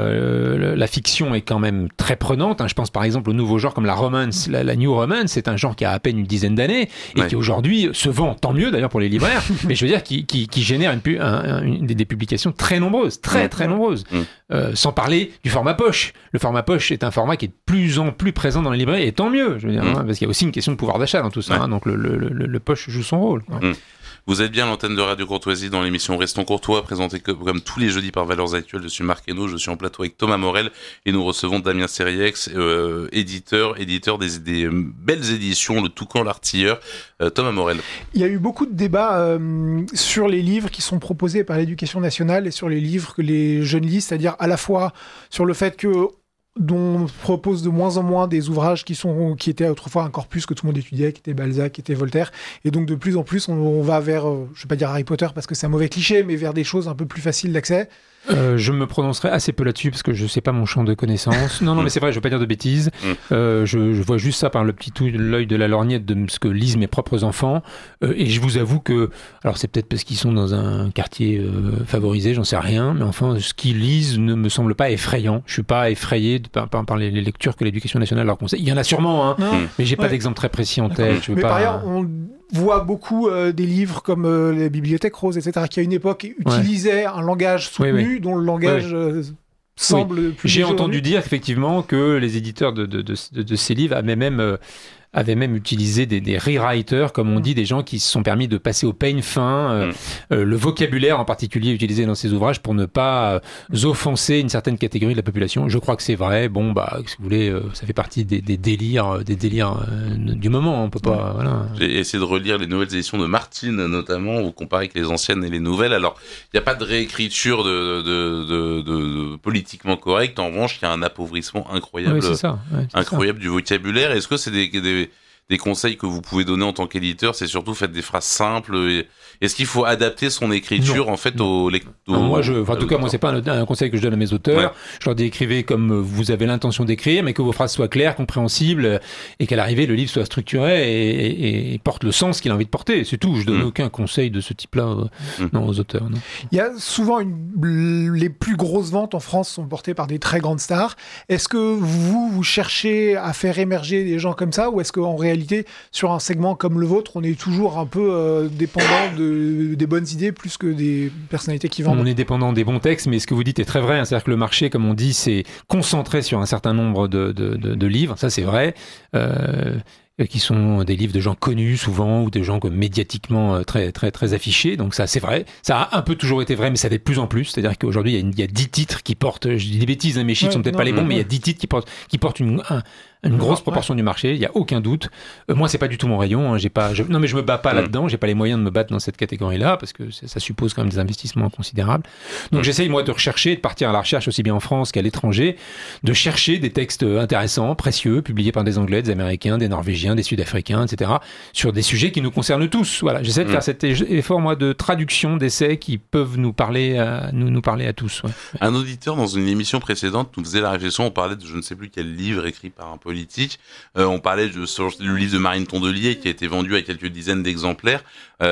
Euh, la fiction est quand même très prenante. Hein. Je pense par exemple au nouveau genre comme la romance, la, la new romance. C'est un genre qui a à peine une dizaine d'années et ouais. qui aujourd'hui se vend, tant mieux d'ailleurs pour les libraires. mais je veux dire, qui, qui, qui génère une, un, une, des, des publications très nombreuses, très très nombreuses. Mm. Euh, sans parler du format poche. Le format poche est un format qui est de plus en plus présent dans les librairies, et tant mieux, je veux dire, mmh. hein, parce qu'il y a aussi une question de pouvoir d'achat dans tout ça, ouais. hein, donc le, le, le, le poche joue son rôle. Mmh. Vous êtes bien à l'antenne de Radio Courtoisie dans l'émission Restons Courtois, présentée comme, comme tous les jeudis par Valeurs Actuelles. Je suis Marc Hainaut, je suis en plateau avec Thomas Morel et nous recevons Damien Seriex, euh, éditeur, éditeur des, des belles éditions, le Toucan l'Artilleur. Euh, Thomas Morel. Il y a eu beaucoup de débats euh, sur les livres qui sont proposés par l'Éducation nationale et sur les livres que les jeunes lisent, c'est-à-dire à la fois sur le fait que dont on propose de moins en moins des ouvrages qui sont qui étaient autrefois un corpus que tout le monde étudiait, qui était Balzac, qui était Voltaire, et donc de plus en plus on, on va vers, euh, je vais pas dire Harry Potter parce que c'est un mauvais cliché, mais vers des choses un peu plus faciles d'accès. Euh, je me prononcerai assez peu là-dessus parce que je sais pas mon champ de connaissances. Non, non, mais c'est vrai, je veux pas dire de bêtises. Euh, je, je vois juste ça par le petit tout, l'œil de la lorgnette de ce que lisent mes propres enfants. Euh, et je vous avoue que, alors c'est peut-être parce qu'ils sont dans un quartier euh, favorisé, j'en sais rien, mais enfin, ce qu'ils lisent ne me semble pas effrayant. Je suis pas effrayé de, par, par, par les, les lectures que l'Éducation nationale leur conseille. Il y en a sûrement, hein, non, mais j'ai pas ouais. d'exemple très précis en tête. Je veux mais pas... par ailleurs, on voit beaucoup euh, des livres comme euh, les Bibliothèques Roses, et cetera, qui à une époque utilisaient ouais. un langage soutenu, oui, oui. dont le langage oui, oui. Euh, semble oui. plus. J'ai entendu dire effectivement que les éditeurs de, de, de, de, de ces livres avaient même euh, avaient même utilisé des, des rewriters, comme on dit, des gens qui se sont permis de passer au peigne fin, euh, mm. euh, le vocabulaire en particulier utilisé dans ces ouvrages pour ne pas euh, offenser une certaine catégorie de la population. Je crois que c'est vrai. Bon, bah, si vous voulez, euh, ça fait partie des, des délires, des délires euh, du moment. On peut pas. Voilà. J'ai essayé de relire les nouvelles éditions de Martine, notamment, vous comparez avec les anciennes et les nouvelles. Alors, il n'y a pas de réécriture de, de, de, de, de politiquement correcte. En revanche, il y a un appauvrissement incroyable, oui, c'est ça. Ouais, c'est incroyable ça. du vocabulaire. Est-ce que c'est des, des des conseils que vous pouvez donner en tant qu'éditeur, c'est surtout faites des phrases simples. Et... Est-ce qu'il faut adapter son écriture non, en fait non. au lecteur? Moi, je, enfin, en tout cas, moi, c'est pas un, un conseil que je donne à mes auteurs. Ouais. Je leur dis écrivez comme vous avez l'intention d'écrire, mais que vos phrases soient claires, compréhensibles, et qu'à l'arrivée, le livre soit structuré et, et, et porte le sens qu'il a envie de porter. C'est tout. Je donne mmh. aucun conseil de ce type-là euh, mmh. non, aux auteurs. Non. Il y a souvent une... les plus grosses ventes en France sont portées par des très grandes stars. Est-ce que vous, vous cherchez à faire émerger des gens comme ça, ou est-ce qu'en réalité, sur un segment comme le vôtre, on est toujours un peu euh, dépendant de, des bonnes idées plus que des personnalités qui vendent? On est dépendant des bons textes, mais ce que vous dites est très vrai. Hein, c'est-à-dire que le marché, comme on dit, c'est concentré sur un certain nombre de, de, de, de livres. Ça, c'est vrai. Euh, qui sont des livres de gens connus souvent, ou des gens comme médiatiquement très très très affichés. Donc ça, c'est vrai. Ça a un peu toujours été vrai, mais ça l'est de plus en plus. C'est-à-dire qu'aujourd'hui, il y a, une, il y a dix titres qui portent, je dis des bêtises, hein, mes chiffres ouais, sont peut-être non, pas les bons, ouais. mais il y a dix titres qui portent, qui portent une, un, une grosse ouais. proportion du marché. Il y a aucun doute. Euh, moi, c'est pas du tout mon rayon. Hein, j'ai pas, je, non, mais je me bats pas ouais. là-dedans. J'ai pas les moyens de me battre dans cette catégorie-là parce que ça, ça suppose quand même des investissements considérables. Donc ouais. j'essaye moi de rechercher, de partir à la recherche aussi bien en France qu'à l'étranger, de chercher des textes intéressants, précieux, publiés par des Anglais, des Américains, des Norvégiens, des Sud-Africains, et cetera, sur des sujets qui nous concernent tous. Voilà, j'essaie de mmh. faire cet effort, moi, de traduction d'essais qui peuvent nous parler à, nous, nous parler à tous. Ouais. Un auditeur, dans une émission précédente, nous faisait la réflexion, on parlait de je ne sais plus quel livre écrit par un politique, euh, on parlait de, sur le livre de Marine Tondelier qui a été vendu à quelques dizaines d'exemplaires.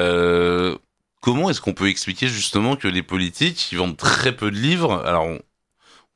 Euh, comment est-ce qu'on peut expliquer justement que les politiques, ils vendent très peu de livres? Alors, on,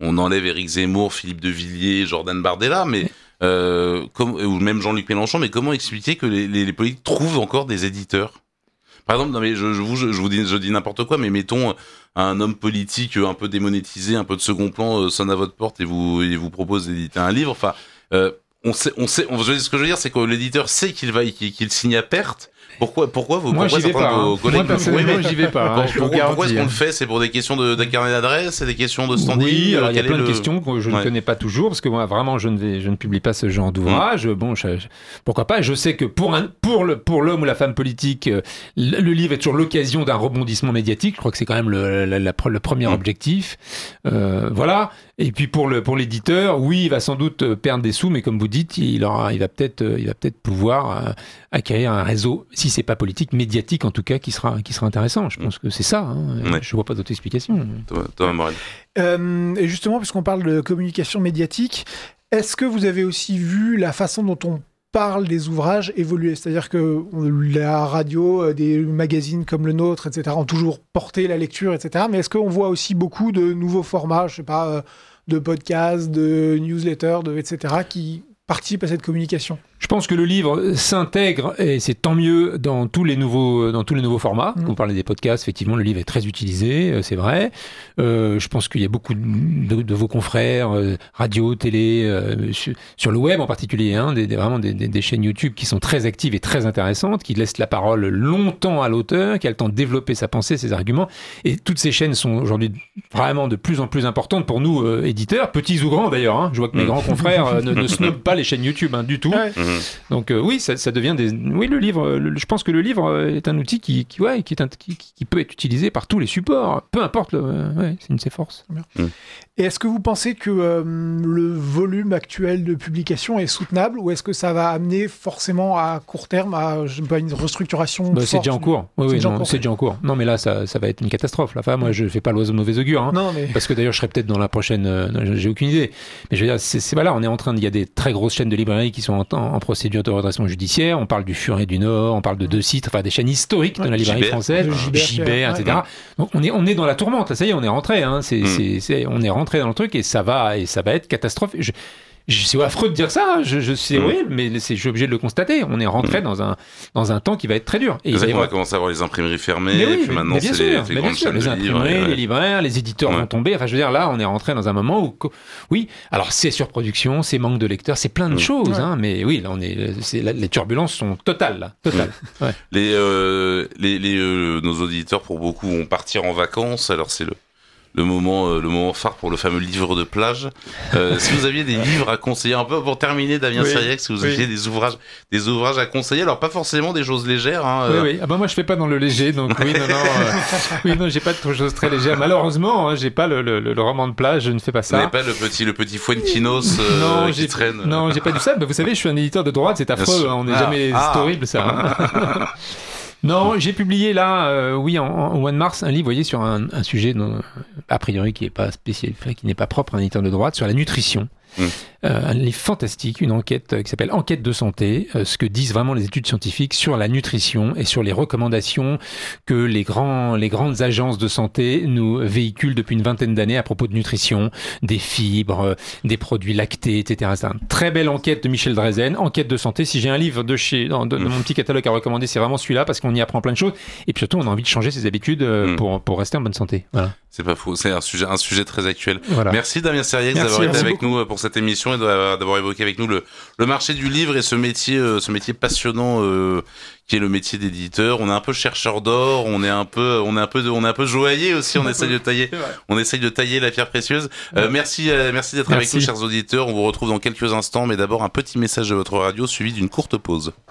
on enlève Éric Zemmour, Philippe de Villiers, Jordan Bardella, mais euh, comme, ou même Jean-Luc Mélenchon, mais comment expliquer que les, les, les politiques trouvent encore des éditeurs ? Par exemple, non mais je, je vous je, je vous dis je dis n'importe quoi, mais mettons un homme politique un peu démonétisé, un peu de second plan euh, sonne à votre porte et vous et vous propose d'éditer un livre. Enfin, euh, on sait on sait on, ce que je veux dire, c'est que l'éditeur sait qu'il va qu'il, qu'il signe à perte. Pourquoi, pourquoi vous, Moi, pourquoi j'y vais pas. Vos Hein. collègues, Moi, personnellement, j'y vais pas. Hein, pour, pourquoi, pourquoi est-ce qu'on le fait ? C'est pour des questions de, de carnet d'adresse, c'est des questions de standing. Oui, alors il y a plein de le... questions que je ouais. ne connais pas toujours, parce que moi, vraiment, je ne vais, je ne publie pas ce genre d'ouvrage. Mmh. Bon, je, je, pourquoi pas ? Je sais que pour un, pour le, pour l'homme ou la femme politique, le, le livre est toujours l'occasion d'un rebondissement médiatique. Je crois que c'est quand même le, la, la, le premier mmh. objectif. Euh, voilà. Et puis pour le, pour l'éditeur, oui, il va sans doute perdre des sous, mais comme vous dites, il aura, il va peut-être, il va peut-être pouvoir euh, acquérir un réseau, si c'est pas politique, médiatique en tout cas, qui sera, qui sera intéressant. Je pense que c'est ça. Hein. Ouais. Je vois pas d'autre explication. Thomas, Thomas Morel. Euh, et justement, puisqu'on parle de communication médiatique, est-ce que vous avez aussi vu la façon dont on parle des ouvrages évoluer ? C'est-à-dire que la radio, des magazines comme le nôtre, et cetera, ont toujours porté la lecture, et cetera. Mais est-ce qu'on voit aussi beaucoup de nouveaux formats, je sais pas, de podcasts, de newsletters, de, et cetera, qui participent à cette communication ? Je pense que le livre s'intègre, et c'est tant mieux, dans tous les nouveaux, dans tous les nouveaux formats. Mmh. Vous parlez des podcasts, effectivement, le livre est très utilisé, c'est vrai. Euh, je pense qu'il y a beaucoup de, de vos confrères, euh, radio, télé, euh, sur, sur le web en particulier, hein, des, des, vraiment des, des, des chaînes YouTube qui sont très actives et très intéressantes, qui laissent la parole longtemps à l'auteur, qui a le temps de développer sa pensée, ses arguments. Et toutes ces chaînes sont aujourd'hui vraiment de plus en plus importantes pour nous, euh, éditeurs, petits ou grands d'ailleurs. Hein. Je vois que mes mmh. grands confrères euh, ne, ne snobent pas les chaînes YouTube hein, du tout. Ouais. Mmh. Donc euh, oui, ça, ça devient des. Oui, le livre. Le, je pense que le livre est un outil qui, qui, ouais, qui, est un, qui, qui peut être utilisé par tous les supports, peu importe. Le, ouais, c'est une de ses forces. Mmh. Et est-ce que vous pensez que euh, le volume actuel de publication est soutenable, ou est-ce que ça va amener forcément à court terme à je sais pas, une restructuration bah, forte, C'est déjà en cours. Oui, c'est, oui, déjà, non, en cours. c'est déjà en cours. Non, mais là, ça, ça va être une catastrophe. Là. Enfin, moi, je fais pas l'oiseau de mauvais augure. Hein, non, mais... Parce que d'ailleurs, je serai peut-être dans la prochaine. Euh, j'ai aucune idée. Mais je veux dire, c'est, c'est voilà, on est en train. Il y a des très grosses chaînes de librairies qui sont en, en, en procédure de redressement judiciaire. On parle du Furet du Nord, on parle de deux sites, enfin des chaînes historiques ouais, de la librairie Gibert, française, Gibert, Gibert, et cetera. Ouais. Donc on est on est dans la tourmente. Là, ça y est, on est rentré. Hein, c'est, mm. c'est, c'est on est rentré dans le truc et ça va et ça va être catastrophique. Je, Je, c'est affreux de dire ça, je, je sais, mmh. oui, mais c'est, je suis obligé de le constater. On est rentré mmh. dans un dans un temps qui va être très dur. Et c'est vrai qu'on va commencer à avoir les imprimeries fermées, oui, et puis mais, maintenant mais c'est sûr, les, les grandes chaînes les imprimeries, livres, les libraires, les éditeurs ouais. vont tomber. Enfin, je veux dire, là, on est rentré dans un moment où, oui, alors c'est surproduction, c'est manque de lecteurs, c'est plein de mmh. choses, ouais. hein, mais oui, là, on est, c'est, là, les turbulences sont totales, là, totales. Mmh. Ouais. Les, euh, les, les euh, nos auditeurs, pour beaucoup, vont partir en vacances. Alors c'est le le moment, euh, le moment phare pour le fameux livre de plage. Euh, si vous aviez des livres à conseiller, un peu pour terminer, Damien oui, Siriac, si vous aviez oui. des ouvrages, des ouvrages à conseiller, alors pas forcément des choses légères. Hein, euh... Oui, oui. Ah bah moi je fais pas dans le léger, donc oui, non, non, euh... oui, non, j'ai pas de choses très légères. Malheureusement, hein, j'ai pas le, le, le roman de plage, je ne fais pas ça. Vous n'avez pas le petit, le petit Fuentinos euh, non, qui j'ai, traîne. Non, j'ai pas du ça. Mais vous savez, je suis un éditeur de droite, c'est affreux. Hein, on n'est ah, jamais, ah. c'est horrible ça. Hein. Non, j'ai publié là, euh, oui, en, en, au mois de mars, un livre, vous voyez, sur un, un sujet, dont, a priori, qui n'est pas spécial, qui n'est pas propre à un éditeur de droite, sur la nutrition. Mmh. Euh, un livre fantastique, une enquête qui s'appelle Enquête de santé, euh, ce que disent vraiment les études scientifiques sur la nutrition et sur les recommandations que les grands, les grandes agences de santé nous véhiculent depuis une vingtaine d'années à propos de nutrition, des fibres, euh, des produits lactés, et cetera. C'est une très belle enquête de Michel Drezen, Enquête de santé. Si j'ai un livre de chez, de, de, de mon petit catalogue à recommander, c'est vraiment celui-là parce qu'on y apprend plein de choses et puis surtout on a envie de changer ses habitudes euh, mmh. pour pour rester en bonne santé. Voilà. C'est pas faux, c'est un sujet, un sujet très actuel. Voilà. Merci Damien Siriac d'avoir été avec beaucoup. nous pour cette émission et d'avoir, d'avoir évoqué avec nous le, le marché du livre et ce métier, euh, ce métier passionnant euh, qui est le métier d'éditeur. On est un peu chercheur d'or, on est un peu, on est un peu, on est un peu joaillier aussi. On essaye de tailler, on essaye de tailler la pierre précieuse. Euh, merci, euh, merci d'être merci. avec nous, chers auditeurs. On vous retrouve dans quelques instants, mais d'abord un petit message de votre radio suivi d'une courte pause.